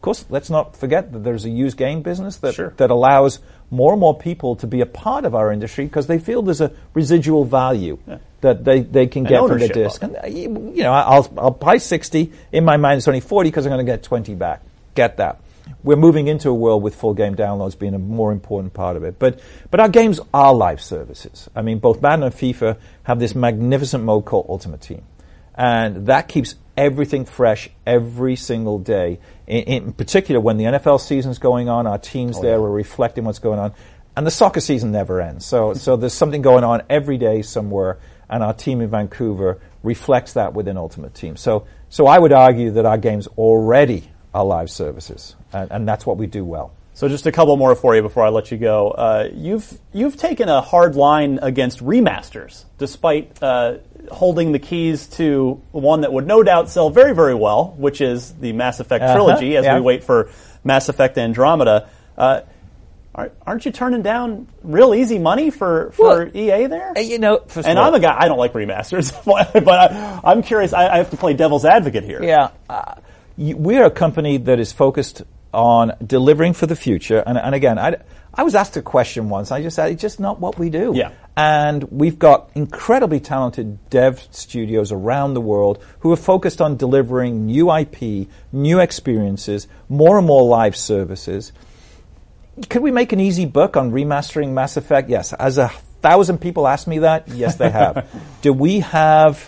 Of course, let's not forget that there's a used game business that, sure. that allows more and more people to be a part of our industry because they feel there's a residual value yeah. that they, they can get from the disc. And, you know, I'll, I'll buy sixty. In my mind, it's only forty because I'm going to get twenty back. Get that. We're moving into a world with full game downloads being a more important part of it. But but our games are live services. I mean, both Madden and FIFA have this magnificent mode called Ultimate Team. And that keeps everything fresh every single day. In, in particular, when the N F L season's going on, our teams oh, there yeah. are reflecting what's going on. And the soccer season never ends. So so there's something going on every day somewhere, and our team in Vancouver reflects that within Ultimate Team. So so I would argue that our games already are live services, and, and that's what we do well. So just a couple more for you before I let you go. Uh, you've you've taken a hard line against remasters, despite uh, holding the keys to one that would no doubt sell very, very well, which is the Mass Effect uh-huh, trilogy, as yeah. we wait for Mass Effect Andromeda. Uh, aren't you turning down real easy money for, for well, E A there? You know, and I'm a guy, I don't like remasters, but I, I'm curious, I, I have to play devil's advocate here. Yeah. Uh, we're a company that is focused on delivering for the future. And, and again, I, I was asked a question once. I just said, it's just not what we do. Yeah. And we've got incredibly talented dev studios around the world who are focused on delivering new I P, new experiences, more and more live services. Could we make an easy buck on remastering Mass Effect? Yes. As a thousand people ask me that, yes, they have. Do we have...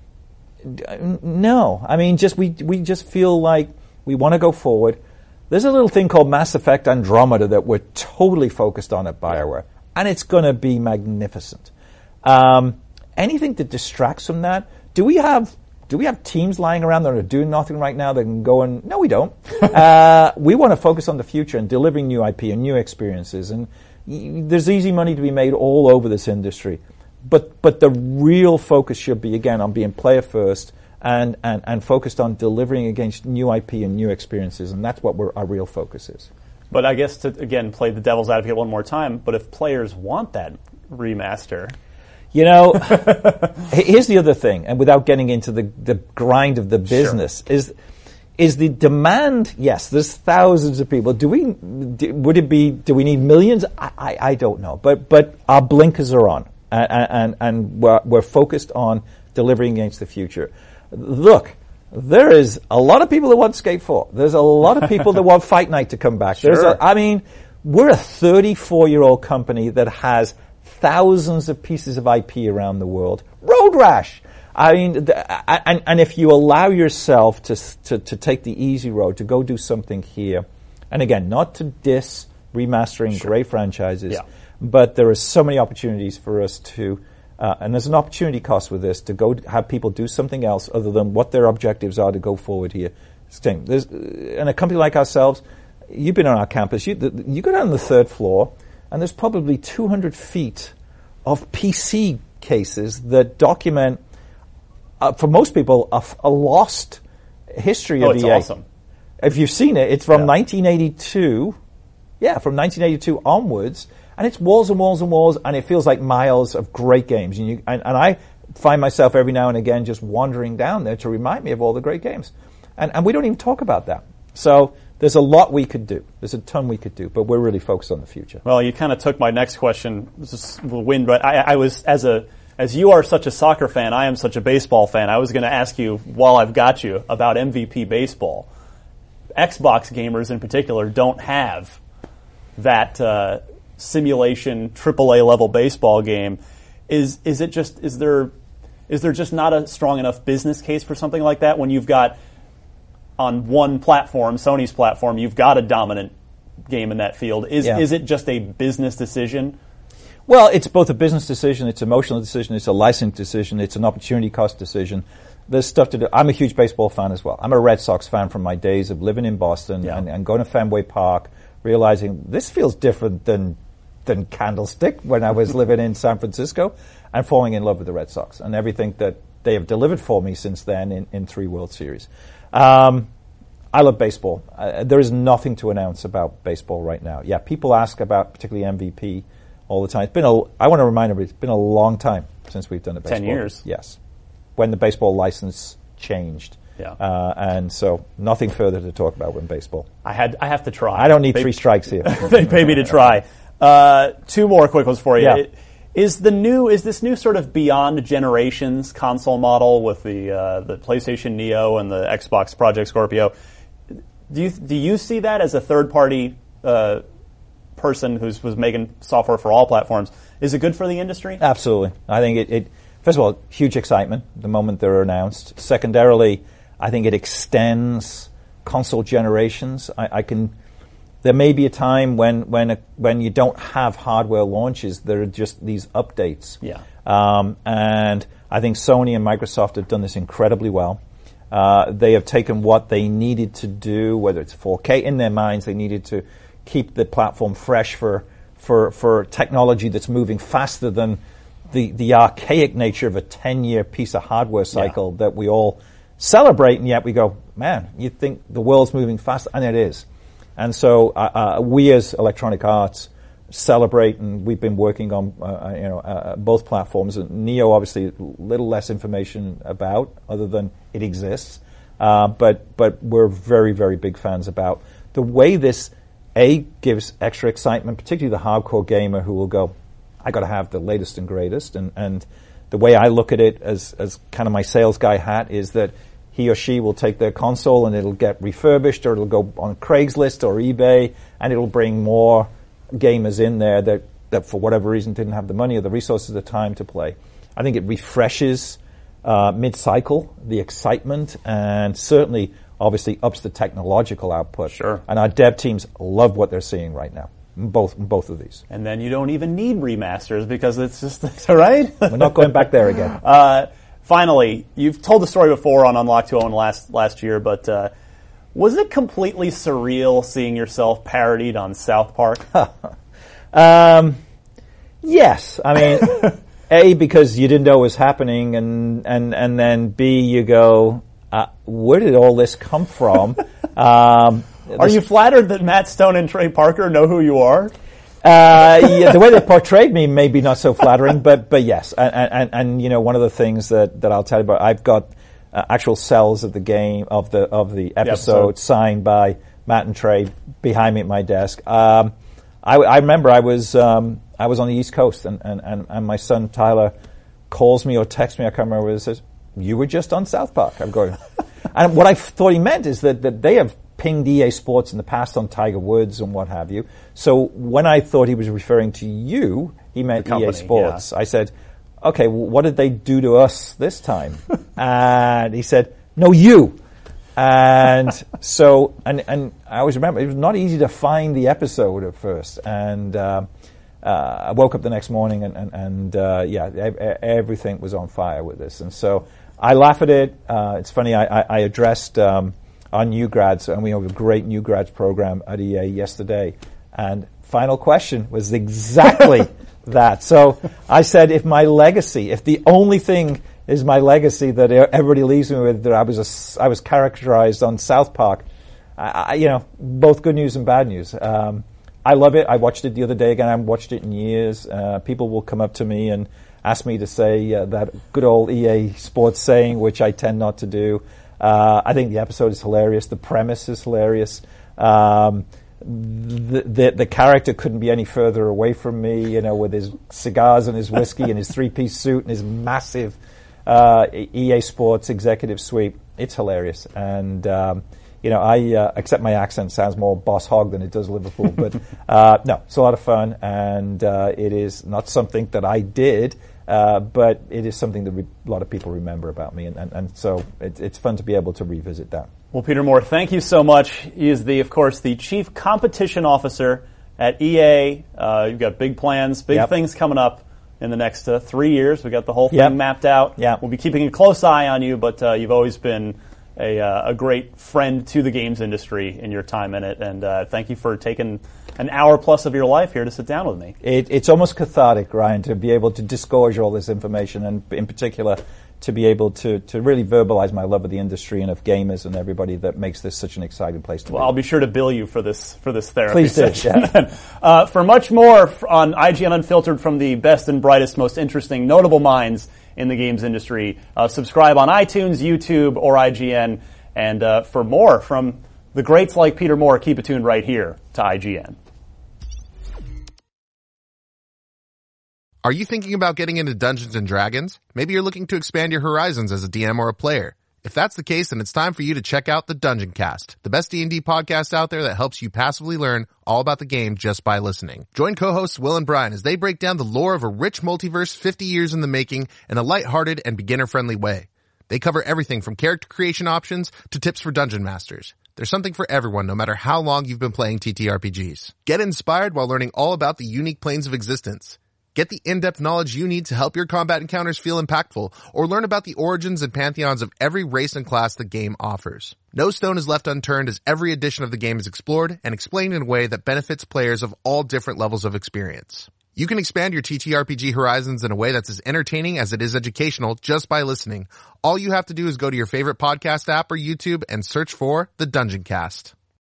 No. I mean, just we we just feel like we want to go forward. There's a little thing called Mass Effect Andromeda that we're totally focused on at BioWare, and it's going to be magnificent. Um, anything that distracts from that? Do we have do we have teams lying around that are doing nothing right now that can go and... No, we don't. uh, we want to focus on the future and delivering new I P and new experiences, and y- there's easy money to be made all over this industry. But but the real focus should be, again, on being player first and, and, and focused on delivering against new I P and new experiences, and that's what we're, our real focus is. But I guess to, again, play the devil's advocate one more time, but if players want that remaster... You know, here's the other thing, and without getting into the, the grind of the business, sure. is is the demand, yes, there's thousands of people. Do we, do, would it be, do we need millions? I, I, I don't know. But but our blinkers are on. And, and, and we're, we're focused on delivering against the future. Look, there is a lot of people that want Skate four. There's a lot of people that want Fight Night to come back. Sure. There's a, I mean, we're a thirty-four-year-old company that has thousands of pieces of I P around the world. Road Rash. I mean, the, and, and if you allow yourself to, to to take the easy road, to go do something here, and again, not to diss remastering sure. great franchises, yeah. but there are so many opportunities for us to, uh, and there's an opportunity cost with this, to go have people do something else other than what their objectives are to go forward here. There's, and a company like ourselves, you've been on our campus, you, the, you go down the third floor, and there's probably two hundred feet of P C cases that document, uh, for most people, a, a lost history oh, of it's E A. Awesome. If you've seen it, it's from yeah. nineteen eighty-two. Yeah, from nineteen eighty-two onwards, and it's walls and walls and walls, and it feels like miles of great games. And, you, and, and I find myself every now and again just wandering down there to remind me of all the great games. And, and we don't even talk about that. So there's a lot we could do. There's a ton we could do, but we're really focused on the future. Well, you kind of took my next question, just the wind, but I, I was, as a, as you are such a soccer fan, I am such a baseball fan, I was going to ask you, while I've got you, about M V P baseball. Xbox gamers in particular don't have that uh, simulation triple A level baseball game. Is is it just is there is there just not a strong enough business case for something like that when you've got on one platform, Sony's platform, you've got a dominant game in that field? Is yeah. is it just a business decision? Well, it's both a business decision, it's an emotional decision, it's a license decision, it's an opportunity cost decision. There's stuff to do. I'm a huge baseball fan as well. I'm a Red Sox fan from my days of living in Boston yeah. and, and going to Fenway Park, realizing this feels different than than Candlestick when I was living in San Francisco, and falling in love with the Red Sox and everything that they have delivered for me since then in, in three World Series. Um, I love baseball. Uh, there is nothing to announce about baseball right now. Yeah, people ask about particularly M V P all the time. It's been a, I want to remind everybody, it's been a long time since we've done a baseball. Ten years. Yes. When the baseball license changed. Yeah. Uh, and so nothing further to talk about with baseball. I had I have to try. I don't need they, three strikes here. They pay me to try. Uh, two more quick ones for you. Yeah. It, is the new is this new sort of beyond generations console model with the uh, the PlayStation Neo and the Xbox Project Scorpio? Do you do you see that as a third party uh, person who's was making software for all platforms? Is it good for the industry? Absolutely. I think it, it first of all, huge excitement the moment they're announced. Secondarily, I think it extends console generations. I, I can. There may be a time when when a, when you don't have hardware launches. There are just these updates. Yeah. Um, and I think Sony and Microsoft have done this incredibly well. Uh, they have taken what they needed to do, whether it's four K in their minds. They needed to keep the platform fresh for for for technology that's moving faster than the the archaic nature of a ten-year piece of hardware cycle yeah. that we all celebrate, and yet we go, man, you think the world's moving fast, and it is. And so uh, uh, we as Electronic Arts celebrate, and we've been working on uh, you know uh, both platforms. And Neo, obviously, a little less information about, other than it exists. Uh, but but we're very very big fans about the way this a gives extra excitement, particularly the hardcore gamer who will go, I got to have the latest and greatest. And and the way I look at it as as kind of my sales guy hat is that he or she will take their console and it'll get refurbished, or it'll go on Craigslist or eBay, and it'll bring more gamers in there that, that for whatever reason didn't have the money or the resources or the time to play. I think it refreshes uh, mid-cycle the excitement, and certainly, obviously, ups the technological output. Sure. And our dev teams love what they're seeing right now. Both both of these. And then you don't even need remasters because it's just, right? We're not going back there again. Uh, Finally, you've told the story before on Unlock two oh one last last year, but uh, was it completely surreal seeing yourself parodied on South Park? um, yes. I mean, A, because you didn't know it was happening, and, and, and then B, you go, uh, where did all this come from? um, are you flattered that Matt Stone and Trey Parker know who you are? Uh, yeah, the way they portrayed me may be not so flattering, but but yes, and, and and you know, one of the things that, that I'll tell you about, I've got uh, actual cells of the game of the of the episode, the episode signed by Matt and Trey behind me at my desk. Um, I, I remember I was um, I was on the East Coast, and, and, and, and my son Tyler calls me or texts me. I can't remember what it says. You were just on South Park. I'm going, and what I thought he meant is that that they have pinged E A Sports in the past on Tiger Woods and what have you. So when I thought he was referring to you, he meant company, E A Sports. Yeah. I said, okay, well, what did they do to us this time? And he said, no, you. And so, and, and I always remember, it was not easy to find the episode at first. And uh, uh, I woke up the next morning and, and, and uh, yeah, ev- everything was on fire with this. And so I laugh at it. Uh, it's funny, I, I, I addressed um, our new grads, and we have a great new grads program at E A yesterday. And final question was exactly that. So I said, if my legacy, if the only thing is my legacy that everybody leaves me with, that I was a, I was characterized on South Park, I, you know, both good news and bad news. Um, I love it. I watched it the other day again. I haven't watched it in years. Uh, people will come up to me and ask me to say uh, that good old E A Sports saying, which I tend not to do. Uh, I think the episode is hilarious. The premise is hilarious. Um, the, the the character couldn't be any further away from me, you know, with his cigars and his whiskey and his three-piece suit and his massive uh, E A Sports executive suite. It's hilarious. And, um, you know, I, uh, except my accent sounds more Boss Hog than it does Liverpool. But, uh, no, it's a lot of fun. And uh, it is not something that I did. Uh, but it is something that re- a lot of people remember about me, and, and, and so it, it's fun to be able to revisit that. Well, Peter Moore, thank you so much. He is, the, of course, the Chief Competition Officer at E A. Uh, you've got big plans, big yep. things coming up in the next uh, three years. We've got the whole thing yep. mapped out. Yep. We'll be keeping a close eye on you, but uh, you've always been a, uh, a great friend to the games industry in your time in it, and uh, thank you for taking an hour plus of your life here to sit down with me. It, it's almost cathartic, Ryan, to be able to disgorge all this information, and in particular to be able to, to really verbalize my love of the industry and of gamers and everybody that makes this such an exciting place to well, be. I'll be sure to bill you for this for this therapy Please session. do, yeah. uh, for much more on I G N Unfiltered from the best and brightest, most interesting, notable minds in the games industry. Uh, subscribe on iTunes, YouTube, or I G N. And uh, for more from the greats like Peter Moore, keep it tuned right here to I G N. Are you thinking about getting into Dungeons and Dragons? Maybe you're looking to expand your horizons as a D M or a player. If that's the case, then it's time for you to check out the Dungeon Cast, the best D and D podcast out there that helps you passively learn all about the game just by listening. Join co-hosts Will and Brian as they break down the lore of a rich multiverse fifty years in the making in a lighthearted and beginner-friendly way. They cover everything from character creation options to tips for dungeon masters. There's something for everyone, no matter how long you've been playing T T R P Gs. Get inspired while learning all about the unique planes of existence. Get the in-depth knowledge you need to help your combat encounters feel impactful, or learn about the origins and pantheons of every race and class the game offers. No stone is left unturned as every edition of the game is explored and explained in a way that benefits players of all different levels of experience. You can expand your T T R P G horizons in a way that's as entertaining as it is educational just by listening. All you have to do is go to your favorite podcast app or YouTube and search for The Dungeon Cast.